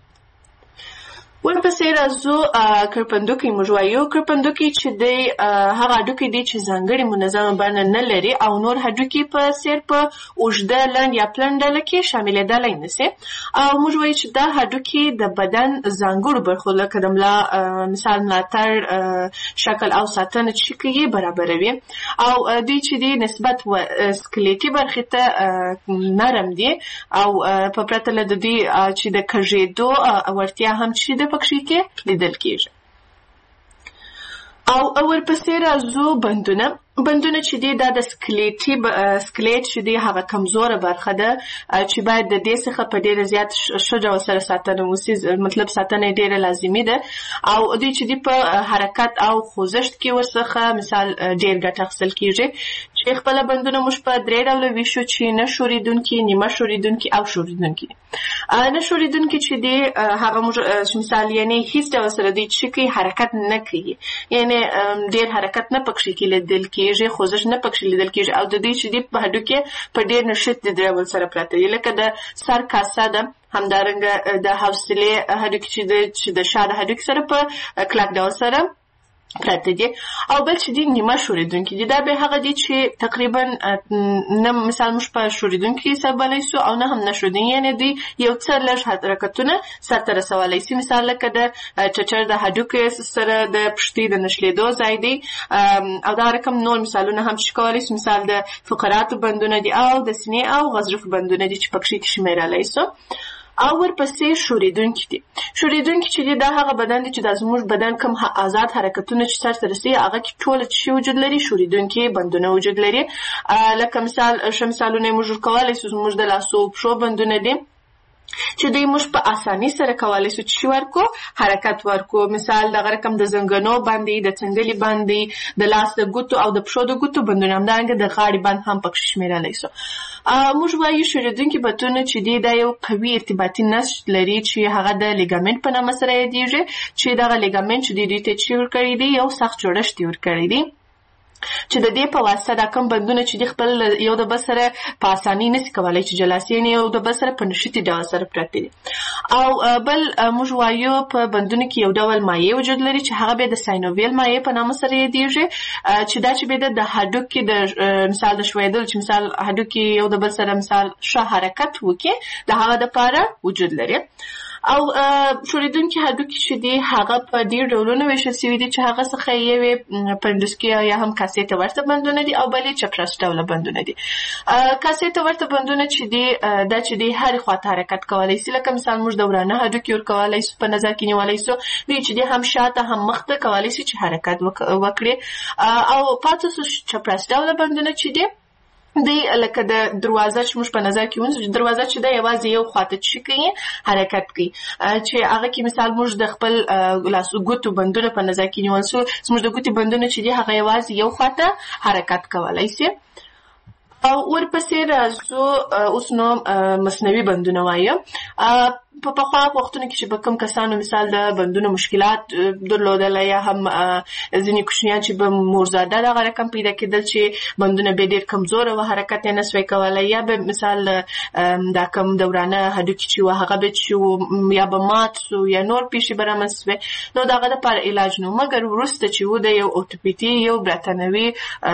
ورپسې راځو کرپندوکي موږ وایو. کرپندوکي چې دی هغه هډوکي دی چې ځانګړې منظمه بڼه نه لري او نور هډوکي په څېر په اوږده لنډ یا پلن ډله کې شاملېدلی نشي او موږ وایو چې دا هډوکي د بدن ځانګړو برخو لکه د ملا مثال ملاتړ شکل او ساتنه چې کوي برابروي او دوی چې دی نسبت سکلیټي برخې ته نرم دي او په پرته له د دوی چې د کږېدو وړتیا هم چې د پکې کې لیدل کېږي. او ورپسې راځو بندونه. بندونه چې دی دا د سکلیټ چې دی هغه کمزوره برخه ده چې باید د دې څخه په ډېره زیات ښه ډول سره ساتنه وشي مطلب ساتنه ډېره لازمي ده او دوی چې دی په حرکت او خوځښت کې ورڅخه مثال ډېر ګټه اخیستل کېږي چې خپل بندونه موږ په 3 ډوله ویشو چې نه شوریدونکي، نیمه شوریدونکي او شوریدونکي. نه شوریدونکي چې دی هغه موږ مثال یعنی هیڅ ډول سره دی چې کوي حرکت نه کوي، یعنی ډیر حرکت نه پکې لیدل کېږي، خوځښت نه پکې لیدل کېږي، او د دې چې دی په هډوکي په ډیر نشت ډول سره پراته دي، لکه د سر کاسه ده، همدارنګه د حوصلې هډوکي چې د شا د هډوکي سره په کلک ډول سره پراته دي. او بل چې دي نیمه شوریدونکي دي، دا به هغه دي چې تقریبا نه مثال موږ په شوریدونکي حسابولی سو او نه هم نه شوریدونکي، یعنی دوی یو څه لږ حرکتونه سرته رسولی سي. مثال لکه د ټټر د هډوکي سره د پښتۍ د نښلېدو ځای دی، او دا رقم نور مثالونه هم چې کولی سو، مثال د فقراتو بندونه دي او د سینې او غضروف بندونه دي چې پکې شمیرلی سو. او ورپسې شوریدونکي دي. شوریدونکي چې دي دا هغه بدن دي چې د زموږ بدن کوم آزاد حرکتونه چې سرته رسي هغه کې ټول چې وجود لري شوریدونکي بندونه وجود لري. لکه مثالونه موږ کولی سو، موږ د لاسو پښو بندونه دي چې دوی موږ په اساني سره کولی سو چې ورکو حرکت ورکو. مثال دغه رقم د زنګنو باندې، د څنډلې باندې، د لاس د ګوتو او د پښو د ګوتو بندونه، همدارنګه د غاړې بند هم پکې شمیرلی سو. موږ وایو شوریدونکي بندونه چې دی دا یو قوي ارتباطي نسج لري چې هغه د لیګامنټ په نامه سره یادیږي، چې دغه لیګامنټ چې دوی ته چې ورکړی دی یو سخت جوړښت یې ورکړی دی، چې د دې په واسطه دا کوم بندونه چې د خپل یو د بل سره په اساني نشي کولی چې جلاسین یو د بل سره په نشتي ډول سره پراته دي. او بل موږ وایو په بندونو کې یو ډول مایع وجود لري چې هغه به د ساینوویل مایع په نامه سره یادیږي، چې دا چې به د هډوکي د مثال د ښویېدل چې مثال هډوکي یو د بل سره مثال ښه حرکت وکړي د هغه دپاره وجود لري. او شوریدونکي هډوکي چې دي هغه په ډېر ډولونو ویشل سوي دي، چې هغه څخه یوې پنډوسکي یا هم کاسې ته ورته بندونه دي او بلې چپراس ډوله بندونه دي. کاسې ته ورته بندونه چې دي دا چې دي هرې خواته حرکت کولی سي، لکه مثال موږ د ورانه هډوکي ورکولی سو، په نظر کې نیولی سو، دوی چې دي هم شاته هم مخته کولی سي چې حرکت وکړي. او پاتې سو چپراس ډوله بندونه چې دي دی لکه د دروازه چې موږ په نظر کې ونیسو، دروازه چې ده یوازې یو خواته چې کوي حرکت کوي، چې هغه کې مثال موږ د خپل لاسو ګوتو بندونه په نظر کې نیول سو، زموږ د ګوتې بندونه چې دي هغه یوازې یو خواته حرکت کولی سي. او ورپسې راځو اوس نو مصنوعي بندونه وایو. په پخوا وختونو کې چې به کوم کسانو مثال د بندونو مشکلات درلودله یا هم ځینې کوچنیان چې به مورزاده دغه رقم پیدا کېدل چې بندونه به ډېر کمزوره و، حرکت یې نه سوی کولی، یا به مثال دا کوم دورانه هډوکي چې و هغه به چې یا به مات سو یا نور پیښې به رامنځته سوې، نو د هغه دپاره علاج نو. مګر وروسته چې و د یو اوتوپیدي یو برتانوي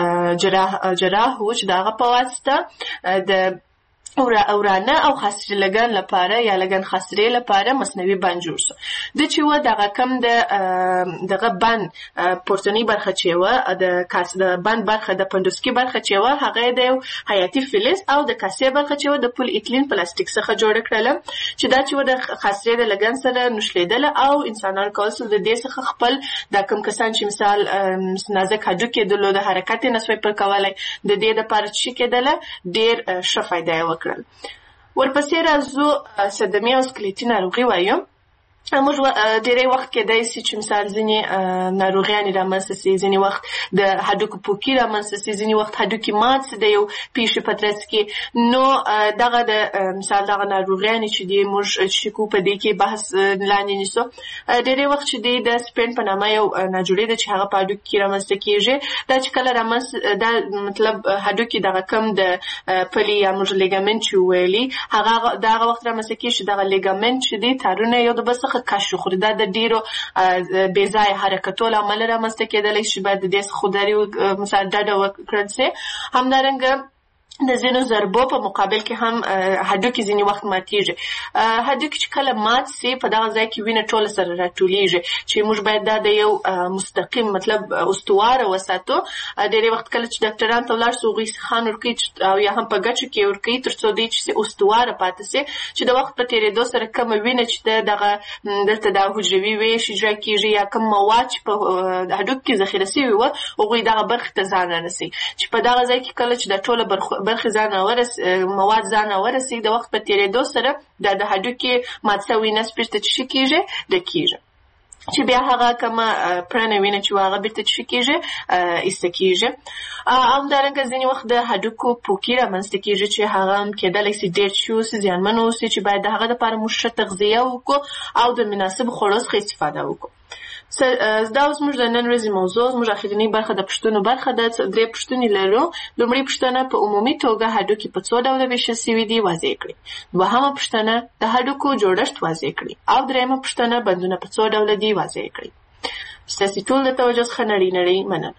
جراح و چې د هغه په واسطه د ورانه او خاصري لګن لپاره یا لګن خاصري لپاره مصنوعي بند جوړ شو. د چې و دغه کم دغه بند پورتنی برخه چې و د کاس د بند برخه د پندوسکي برخه چې و هغه د حیاتي فلز او د کاسې برخه چې و د پول ایتلین پلاستیک څخه جوړ کړل، چې دا چې و د خاصري د لګن سره نښلېدل او انسانان کول د دې څخه خپل د کوم کسان چې مثال نازک هډوکي درلود حرکت نه سوی پر کولای د دې لپاره چې کېدل ډېر ښه فایده یې وکړه. ورپسې راځو صدمې او سکلیټي ناروغي وایو. موږ ډېری وخت کېدای سي چې مثال ځینې ناروغیانې رامنځته سي، ځینې وخت د هډوکو پوکي رامنځته سي، ځینې وخت هډوکي مات سي د یو پیښې په ترڅ کې. نو دغه د مثال دغه ناروغیانې چې دي موږ چې کو په دې کې بحث لاندې نیسو. ډېری وخت چې دی د سپین په نامه یو ناجوړې ده چې هغه په هډوکو کې رامنځته کېږي. دا چې کله دا مطلب هډوکي دغه کم د پلي یا موږ لیګامنټ چې وویلي هغه دغه وخت رامنځته کېږي چې دغه لیګامنټ چې دی تارونه یو د بل څخه کش وخوري. دا د ډېرو بې ځایه حرکتو له امله رامنځته کېدلی شي، باید د دې څخه خودداري مثلا ډډه وکړل سي. همدارنګه د ځینو ضربو په مقابل کې هم هډوکي ځینې وخت ماتېږي. هډوکي چې کله مات سي په دغه ځای کې وینه ټوله سره راټولېږي، چې موږ باید دا د یو مستقیم مطلب استواره وساتو. ډېری وخت کله چې ډاکټران ته ولاړ سو هغوی سیخان ورکوي او یا هم په ګچو کې ورکوي تر څو دی چې استواره پاتې سي، چې د وخت په تېرېدو سره کومه وینه چې دغه دلته د حجروي ویش اجرا کېږي یا کوم مواد چې په هډوکو کې ذخیره سوي وه هغوی دغه برخې ته ځان رارسوي، چې په دغه ځای کې کله چې دا ټوله برخې مواد ځان ورسي د وخت په تېرېدو سره د هډوکي مات سوي نسج بېرته چې کېږي ډکېږي. چې بیا هغه کومه پرنه وینه چې هغه بیرته څه کېږي ایسته کېږي. همدارنګه ځینې وخت د هډوکو پوکي رامنځته کېږي چې هغه هم کېدلی سي ډېر ښه اوسي، زیانمن اوسي، چې باید د هغه دپاره موږ ښه تغذیه وکړو او د مناسبو خوړو څخه استفاده وکړو. دا اوس موږ د نن ورځې موضوع، زموږ اخرنۍ برخه د پوښتنو برخه ده. 3 پوښتنې لرو. لومړۍ پوښتنه: په عمومي توګه هډوکي په څو ډوله ویشل سوي دي؟ واضح کړئ. دوهمه پوښتنه: د هډوکو جوړښت واضح کړئ. او درېیمه پوښتنه: بندونه په څو ډوله دي؟ واضح کړئ. ستاسې ټول د توجه څخه نړۍ مننه.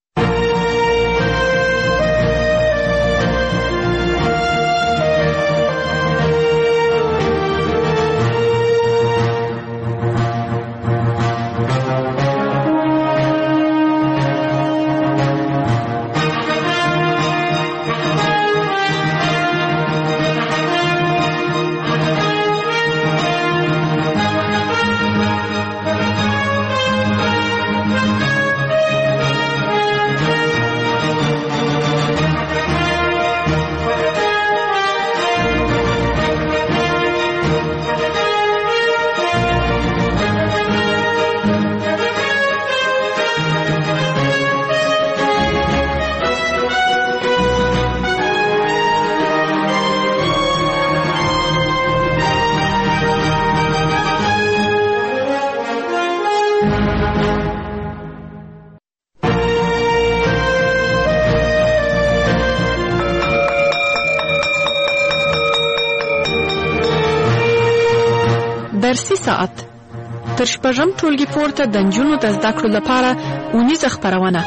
درسي ساعت تر شپږم ټولګي پورته د نجونو د زده کړو لپاره اونیزه خپرونه.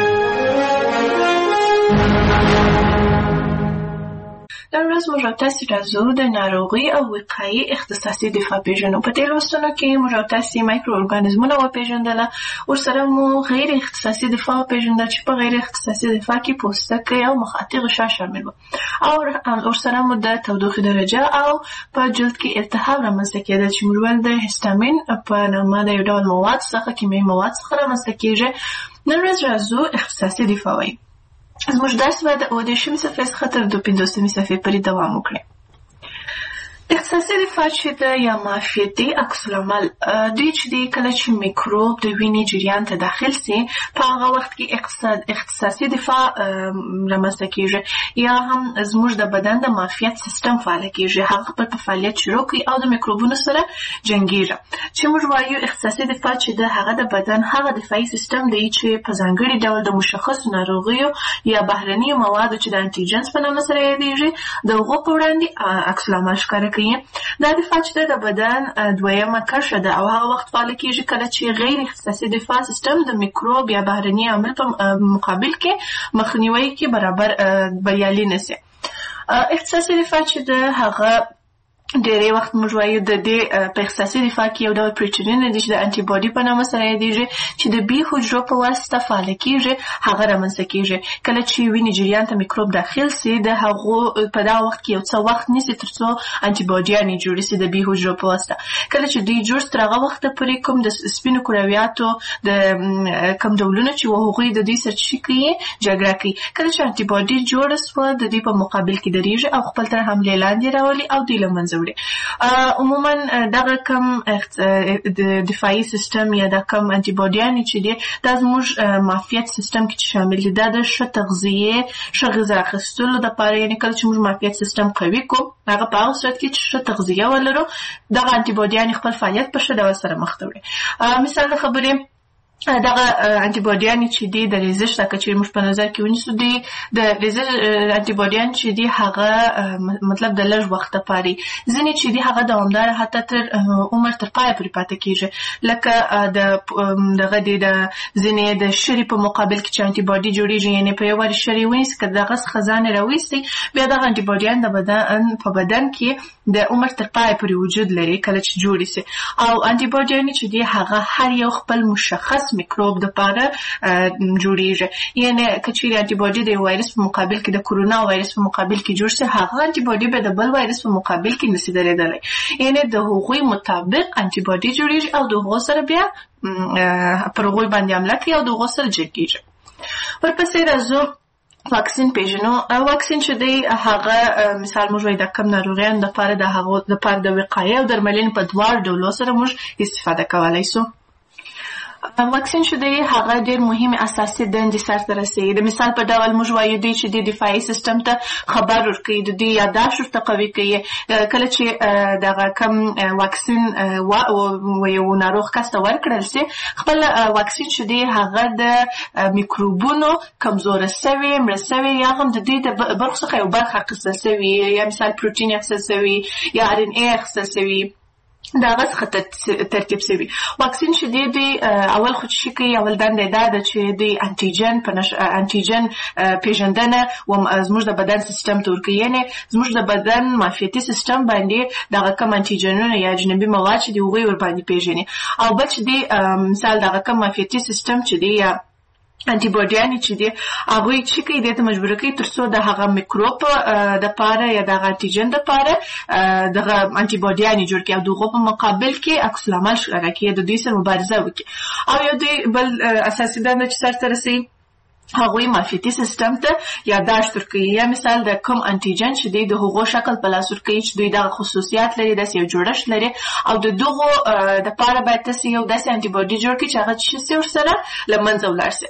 نن ورځ موږ تاسې راځو د ناروغي او وقایي اختصاصي دفاع پیژنو. په دې لوستونو کې موږ تاسې مایکرو ارګانیزمونه وپیژندله، ورسره مو غیر اختصاصي دفاع وپیژندل چې په غیر اختصاصي دفاع کې پوستکی او مخاطي غشا شامل و، او ورسره مو د تودوخې درجه او په جلد کې التهاب رامنځته کېدل چې موږ ویل د هیستامین په نامه د یو ډول مواد څخه، کیمیاوي مواد څخه رامنځته کېږي. نن ورځ راځو اختصاصي دفاع وایي. زموږ درس به د 18 صفحې څخه تر 52 صفحې پورې دوام وکړي. اختصاصي دفاع چې د یا معافیتي عکس العمل دوی چې دی کله چې میکروب د وینې جریان ته داخل سي په هغه وخت کې اختصاصي دفاع رامنځته کېږي، یا هم زموږ د بدن د معافیت سیستم فعال کېږي، هغه خپل فعالیت شروع کوي او د میکروبونو سره جنګیږي. چې موږ وایو اختصاصي دفاع چې د هغه د بدن هغه دفاعي سیستم دی چې په ځانګړي ډول د مشخصو ناروغیو یا بهرنیو موادو چې د انټيجنز په نامه سره یادېږي د هغو په وړاندې عکس العمل ښکاره کوي. دا دفاع چې د بدن دویمه کرښه ده او هغه وخت فعال کېږي کله چې غیر اختصاصي دفاع سیستم د میکروب یا بهرني عامل په مقابل کې مخنیوي کې برابر بریالي نشي. اختصاصي دفاع چې د هغه ډېری وخت موږ وایو د دې په اختصاصي دفاع کې یو ډول پروټینونه دي چې د انټي باډي په نامه سره یادېږي چې د بي حجرو په واسطه فعال کېږي، هغه رامنځته کېږي کله چې وینې جریان ته میکروب داخل سي. د هغو په دا وخت کې یو څه وخت نیسي تر څو انټي باډیانې جوړ سي د بي حجرو په واسطه. کله چې دوی جوړ تر هغه وخته پورې کوم د سپینو کرویاتو د کوم ډولونه چې هغوی د دوی سره څه کوي جګړه کوي. کله چې انټي باډي جوړ سوه د دوی په مقابل کې درېږي او خپل تر حملې لاندې راولي او دوی له منځه وړي. عموما دغه کم دفاعي سیستم یا د کم انټي باډیانې چې دي دا زموږ معافیت سیستم کې شامل دي. دا د ښه تغذیې، ښه غذا اخیستلو دپاره، یعنې کله چې موږ معافیت سیستم قوي کوو هغه په هغه صورت کې چې ښه تغذیه ولرو دغه انټي باډیانې خپل فعالیت په ښه ډول سره مخ ته وړي. مثال د خبرې دغه انټي باډیانې چې دي د ریزش دا کچې موږ په نظر کې ونیسو دي د ریزش انټي باډیان چې دي هغه مطلب د لږ وخت لپاره ځینې چې دي هغه دوامدار حتی تر عمر تر پایه پورې پاتې کېږي، لکه دغه د ځینې د شری په مقابل کې چې انټي باډي جوړېږي، یعنې په یو وارې شری ونیسي که دغه څخه ځان یې راویستي بیا دغه انټي باډیان د بدن کې د عمر تر پایه پورې وجود لري کله چې جوړې سي. او انټي باډیانې چې دي هغه هر یو خپل مشخص میکروب دپاره جوړیږي، یعنې که چیرې انټي باډي د وایرس په مقابل کې د کرونا وایرس په مقابل کې جوړ شي هغه انټي باډي به د بل وایرس په مقابل کې نشي درېدلی، یعنې د هغوی مطابق انټي باډي جوړیږي او د هغو سره بیا پر هغوی باندې حمله کوي او د هغو سره جنګیږي. ورپسې راځو واکسین پیژنو. واکسین چې دی هغه مثال موږ وایو د کم ناروغیانو دپاره د هغو دپاره د وقایې او درملنې په دواړو ډولو سره موږ استفاده کولی سو. واکسین چې دی هغه ډېر مهمه اساسي دندې سرته رسوي. د مثال په ډول موږ وایو دی چې د دفاعي سیستم ته خبر ورکوي، د دې یاداشت ورته قوي کوي. کله چې دغه کم واکسین یو ناروغ کس ته ورکړل شي، خپل واکسین چې دی هغه د میکروبونو کمزوره سوي، مړه سوي یا هم د دې د برخو څخه یو برخه اخیستل سوي، یا مثال پروټین اخیستل سوي یا RNA اخیستل سوي، دا هغه څخه ترتیب سوي. واکسین چې دی اول خو چې کوي، اول دنده دا ده چې د انټیجن پیژندنه زموږ د بدن سیستم ته ورکوي، یعنې زموږ د بدن معافیتي سیستم باندې دغه کم انټیجنونه یا اجنبي مواد چې دي هغوی ورباندې پیژني. او بل چې دی مثال دغه کم معافیتي سیستم چې دی یا انټي باډیانې چې دي هغوی چې کوي دې ته مجبور کوي تر څو د هغه میکروب دپاره یا دغه انټیجن دپاره دغه انټي باډیانې جوړ کړي او د هغو په مقابل کې عکس العمل ښکاره کړي، د دوی سره مبارزه وکړي. او یو دوی بل اساسي دنده چې سرته رسوي هغوی معافیتي سیستم ته یاداشت ورکوي، یا مثال د کوم انټیجن چې دی د هغو شکل په لاس ورکوي چې دوی دغه خصوصیات لري، داسې یو جوړښت لري، او د دغو دپاره باید تاسې یو داسې انټي باډي جوړ کړي چې هغه چې شي ورسره له منځه ولاړ شي.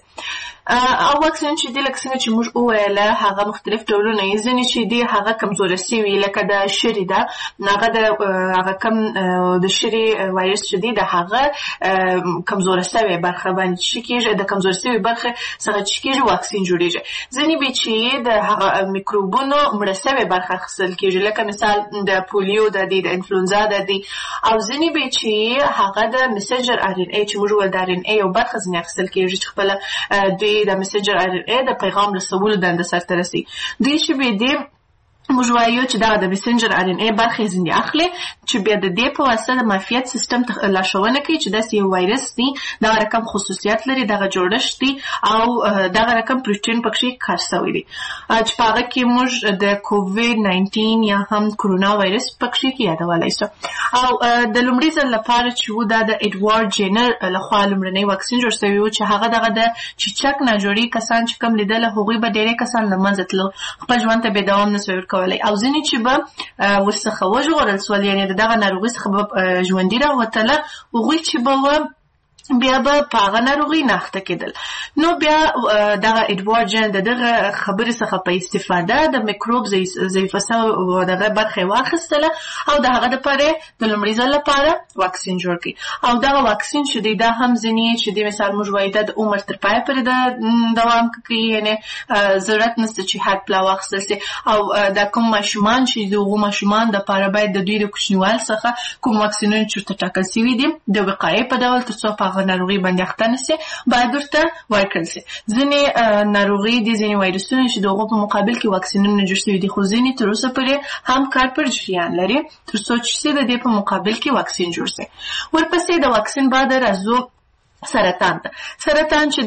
او واکسین چې دی لکه څنګه چې موږ وویله هغه مختلف ډولونه یې، ځینې چې دی هغه کمزوره سوي لکه د شري ده، هغه د هغه کم د شري وایرس چې دی د هغه کمزوره سوي برخه باندې چې کېږي، د کمزوره سوي برخه څخه چې کېږي واکسین جوړېږي. ځینې به چې د هغه میکروبونو مړه سوي برخه اخیستل کېږي، لکه مثال د پولیو د دی، د انفلونزا د دی. او ځینې به چې هغه د مسنجر RNA چې موږ وویل د RNA یو برخه ځینې اخیستل کېږي چې خپله دوی د مسنجر RNA د پیغام رسولو دنده سرته رسوي. دوی چې به دی موږ وایو چې دا د مسنجر RNA برخې ځینې اخلي چې بیا د دې په واسطه د معافیت سیستم ته لارښوونه کوي چې داسې یو وایرس دی، دغه رقم خصوصیات لري، دغه جوړښت دی او دغه رقم پروټین پکې کار شوی دی چې په هغه کې موږ د کووید-19 یا هم کرونا وایرس پکې کې یادولی شو. او د لومړي ځل لپاره چې و دا د اډوارډ جینر لخوا لومړنی واکسین جوړ شوی و چې هغه دغه د چیچک ناجوړي کسان چې کم لیدله هغوی به ډېری کسان له منځه تلل، خپل ژوند ته بې دوام نه سوی او ځینې چې به ورڅخه وژغورل سول، یعنې د دغه ناروغۍ څخه به ژوندي راوتله، هغوی چې به بیا به په هغه ناروغۍ نه اخته کېدل. نو بیا دغه اډوارډ جین د دغه خبرې څخه په استفاده د میکروب ضعیفه سوې دغه برخه یې واخیستله او د هغه دپاره د لومړي ځل لپاره واکسین جوړ کړي. او دغه واکسین چې دی دا هم ځینې چې دی مثال موږ وایو دا د عمر تر پایه پورې دوام کوي، یعنې ضرورت نشته چې حد پلا واخیستل شي. او دا کوم ماشومان چې د هغو ماشومان دپاره باید د دوی د کوچنیوالي څخه کوم واکسینونه چې ورته ټاکل سوي دي د وقایې په ډول تر څو په ناروغي باندې اخته نشي باید ورته ورکړل شي. ځینې ناروغي دي، ځینې وایرسونه چې د هغو په مقابل کې واکسینونه جوړ شوي دي، خو ځینې تر اوسه پورې هم کار پر جریان لري تر څو چې د دې په مقابل کې واکسین جوړ شي. ورپسې د واکسین بعد راځو سرطان ته. سرطان چې د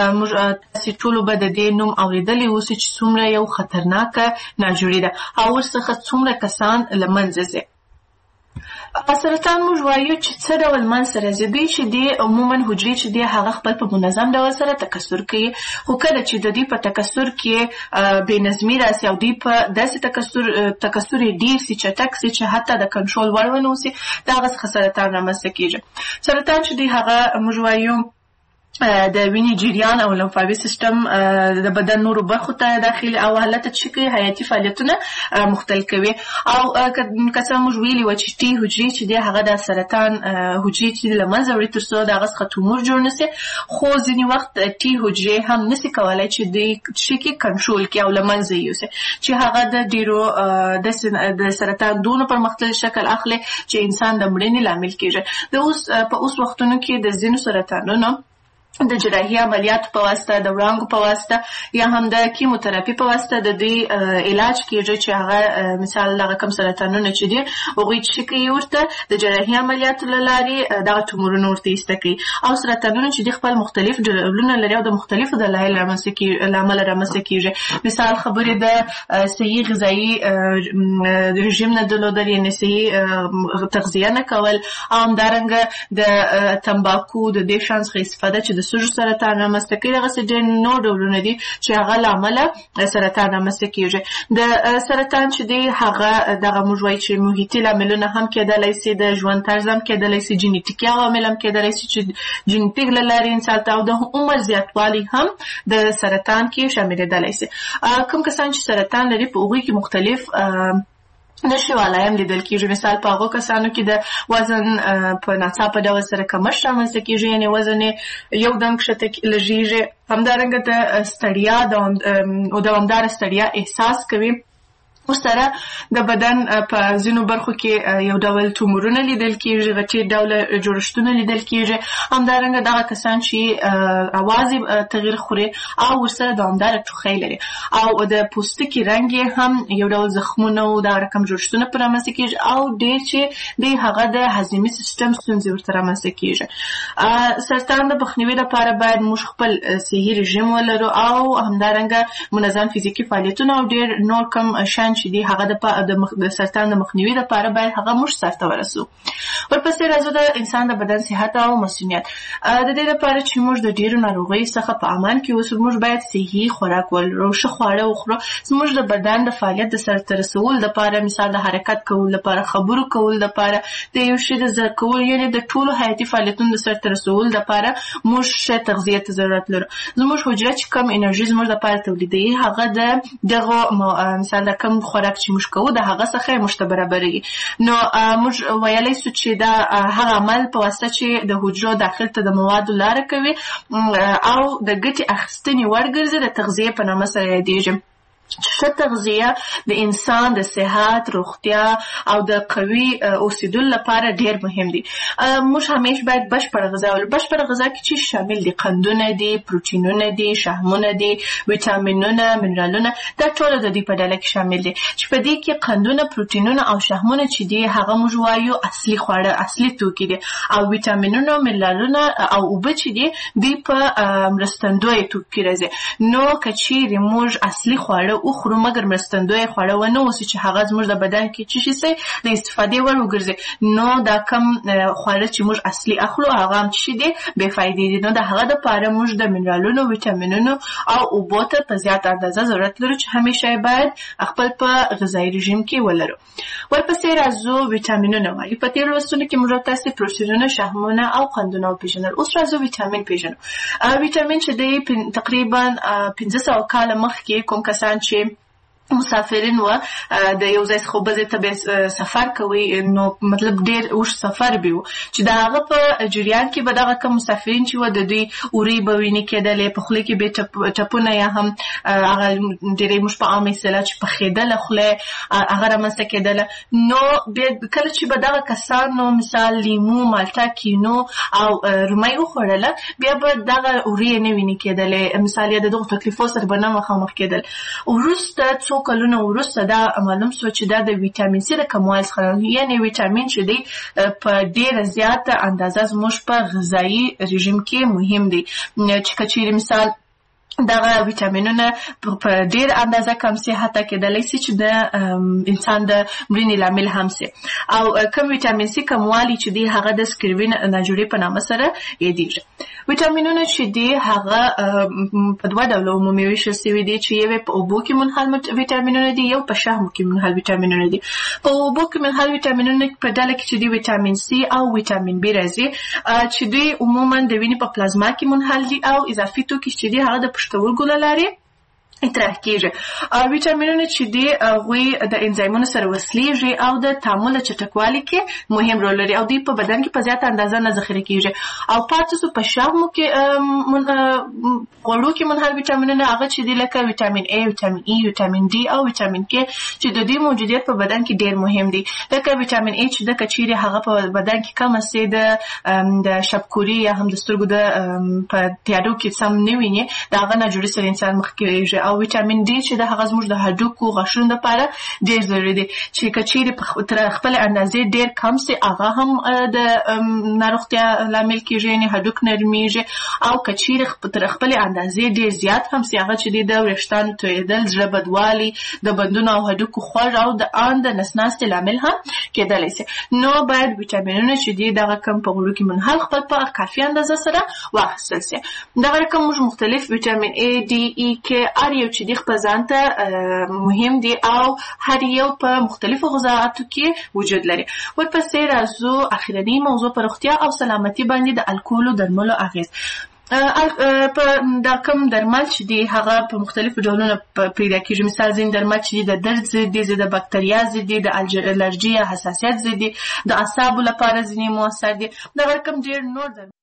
تاسې ټولو به د دې نوم اورېدلی اوسئ چې څومره یو خطرناکه ناجوړي ده او ورڅخه څومره کسان له منځه ځي. سرطان موږ وایو چې څه ډول منځته راځي. دوی چې دی عموما حجرې چې دی هغه خپل په منظم ډول سره تکثر کوي، خو کله چې د دوی په تکثر کې بې نظمي راسي او دوی په داسې تکثر یې ډېر سي، چټک سي چې حتی د کنټرول وړ ونه اوسي، د هغه څخه سرطان رامنځته کېږي. سرطان چې دی هغه موږ وایو د وینې جریان او لمفاوي سیستم د بدن نورو برخو ته داخلي او حالت چې کوي حیاتي فعالیتونه مختل کوي. او که څه موږ ویلي وه چې ټي حجرې چې دی هغه د سرطان حجرې چې له منځه وړي تر څو د هغه څخه تومور جوړ نه سي، خو ځینې وخت ټي حجرې هم نسي کولی چې دوی چې کې کنټرول کړي او له منځه یوسي، چې هغه د ډېرو د سرطان دونه پرمختللی شکل اخلي چې انسان د مړینې لامل کېږي. په اوس وختونو کې د ځینو سرطانونو د جراحي عملیاتو په واسطه، د وړانګو په واسطه یا هم د کیموتراپي په واسطه د دوی علاج کېږي چې هغه مثال هغه کم سرطانونه چې دي هغوی چې کوي ورته د جراحي عملیاتو له لارې دغه تومورونه ورته ایسته کوي. او سرطانونه چې دي خپل مختلف ډولونه لري او د مختلفو دلایلو له امله رامنځته کېږي. مثال خبرې د صحي غذایي رژیم نه درلودل، یعنې صحي تغذیه نه کول، او همدارنګه د تمباکو د دې شیانو څخه استفاده چې د سږو سرطان رامنځته کوي. دغسې ډېر نور ډولونه دي چې هغه له امله سرطان رامنځته کېږي. د سرطان چې دی هغه دغه موږ وایو چې محیطي لاملونه هم کېدلی سي، د ژوند طرز هم کېدلی سي، جینیټیکي عوامل هم کېدلی سي چې جینیټیک له لارې انسان ته، او د عمر زیاتوالی هم د سرطان کې شاملېدلی سي. کوم کسان چې سرطان لري په هغوی کې مختلف نشوالی هم لیدل کېږي. مثال په هغو کسانو کې د وزن په ناڅاپه ډول سره کمښت رامنځته کېږي، یعنې وزن یې یو دم کښته لږېږي. همدارنګه د ستړیا دوامداره ستړیا احساس کوي. ورسره د بدن په ځینو برخو کې یو ډول تومورونه لیدل کېږي، غټې ډوله جوړښتونه لیدل کېږي. همدارنګه دغه کسان چې اواز تغییر خوري او ورسره دوامداره ټوخی لري، او د پوستکي رنګ یې هم یو ډول زخمونه او دا رقم جوړښتونه پر رامنځته کېږي، او ډېر چې دی هغه د هضمي سیستم ستونزې ورته رامنځته کېږي. سرطان د مخنیوي لپاره باید موږ خپل صحي رژیم ولرو، او همدارنګه منظم فزیکي فعالیتونه او ډېر نور کم شیان چې دی هغه د سرطان د مخنیوي لپاره باید هغه موږ سرته ورسو. ورپسې راځو د انسان د بدن صحت او مسؤلیت. د دې لپاره چې موږ د ډېرو ناروغیو څخه په امان کې اوسو، موږ باید صحي خوراک ولرو، ښه خواړه وخورو. زموږ د بدن د فعالیت د سرته رسولو لپاره، مثال د حرکت کولو لپاره، خبرو کولو لپاره، د یو شي د زده کولو، یعنې د ټولو حیاتي فعالیتونو د سرته رسولو لپاره موږ ښه تغذیه ته ضرورت لرو. زموږ حجره چې کم انرژي زموږ لپاره تولیدوي، هغه د دغو مثال د کم خوراک چې موږ کوو د هغه څخه یې موږ ته برابروي. نو موږ ویلی سو چې دا هغه عمل په واسطه چې د حجرو داخل ته د موادو لاره کوي او د ګټې اخیستنې وړ ګرځي، د تغذیې په نامه سره یادېږي. ښه تغذیه د انسان د صحت، روغتیا او د قوي اوسېدلو لپاره ډېر مهم دي. موږ همیشه باید بشپړه غذا ولرو. بشپړه غذا کې چې شامل دي قندونه دي، پروټینونه دي، شحمونه دي، ویټامینونه، منرالونه، دا ټول د دې په ډله کې شامل دي. چې په دې کې قندونه، پروټینونه او شحمونه چې دي هغه موږ وایو اصلي خواړه، اصلي توکي دي، او ویټامینونه، منرالونه او اوبه چې دي دوی په مرستندویه توکو کې راځي. نو که چیرې موږ اصلي خواړه وخورو مګر مرستندویه خواړه ونه اوسي چې هغه زموږ د بدن کې چې شي سي د استفادې وړ وګرځي، نو دا کم خواړه چې موږ اصلي اخلو هغه هم چې دي بې فایدې دي. نو د هغه دپاره موږ د منرالونو، ویټامینونو او اوبو ته په زیاته اندازه ضرورت لرو چې همیشه یې باید خپل په غذایي رژیم کې ولرو. ورپسې راځو ویټامینونه وایي. په تېرو لوستونو کې موږ تاسې پروټینونه، شحمونه او قندونه وپېژنل. اوس راځو ویټامین پېژنو. ویټامین چې دی تقریبا 500 کاله مخکې کوم کسان چې مسافرین و د یو ځای څخه بل ځای ته به سفر کوي، نو مطلب ډېر اوږد سفر به و چې د هغه په جریان کې به دغه کوم مسافرین چې و د دوی اورۍ به وینې کېدلې، په خولې کې به ټپونه یا هم هغه ډېرې موږ په عامه اصطلاح چې پخېدله خوله هغه رامنځته کېدله. نو کله چې به دغه کسانو مثال لیمو، مالټه، کینو او رومۍ وخوړله، بیا به دغه اورۍ نه وینې کېدلې، مثال یا د دغو تکلیفو سره به نه مخامخ کېدل. وروسته څو کلونه وروسته دا معلوم شو چې دا د ویټامین سي د کموالي څخه، یعنې ویټامین چې دی په ډېره زیاته اندازه زموږ په غذایي رژیم کې مهم دی. چې که چیرې مثال دغه ویټامینونه په ډېر اندازه کم سي، حتی کېدلی سي چې د انسان د مړینې لامل هم سي. او کم ویټامین سي کموالی چې دی هغه د سکروین ناجوړې په نامه سره یادېږي. ویټامینونه چې دی هغه په دوه ډوله عمومي ویشل سوي دي، چې یو په اوبو کې منحل ویټامینونه دي، یو په شحمو کې منحل ویټامینونه دي. په اوبو کې منحل ویټامینونه په ډله کې چې دی ویټامین سي او ویټامین بي راځي، چې دوی عموما د وینې په پلازما کې منحل دي، او اضافي توکي چې دی هغه د پښتورګو له لارې اطراح کېږي. ویټامینونه چې دی هغوی د انزایمونو سره وصلیږي او د تعامل چټکوالي کې مهم رول لري، او دوی په بدن کې په زیاته اندازه نه ذخیره کېږي. او پاتې سو په شحمو کې غوړو کې منحل ویټامینونه هغه چې دی لکه ویټامین A، ویټامین E، ویټامین D او ویټامین K چې د دوی موجودیت په بدن کې ډېر مهم دی. لکه ویټامین A چې د کچیرې هغه په بدن کې کم سي د شبکوري یا هم د سترګو د په تیارو کې سم نه ویني، د هغه ناجوړي سره انسان مخ کېږي، او ویټامین ډي چې د هغه زموږ د هډوکو غاښونو لپاره ډېر ضروري دی چې که چیرې تر خپل اندازې ډېر کم سي هغه هم د ناروغتیا لامل کېږي یعنې هډوک نرمېږي او که چیرې تر خپل اندازې ډېر زیات هم سي هغه چې د وریښتانو تویېدل زړه بدوالي د بندونو او هډوکو خوږ او د نس ناستې لامل هم کېدلی سي نو باید ویټامینونه چې دي دغه کم په غوړو کې منحل خپل په کافي اندازه سره واخیستل سي دغه رقم موږ مختلف ویټامین A, D, E, K هر یو چې دي خپل ځان ته مهم دي او هر یو په مختلفو غذااتو کې وجود لري ورپسې راځو اخرنۍ موضوع په روغتیا او سلامتي باندې د الکولو درملو اغیز په دا کم درمل چې دي هغه په مختلفو ډولونو پیدا کېږي مثال ځینې درمل چې دي د درد ضد دي د بکتریا ضد دي د الرجي یا حساسیت ضد دي د اعصابو لپاره ځینې مؤثر دي دغه رقم ډېر نور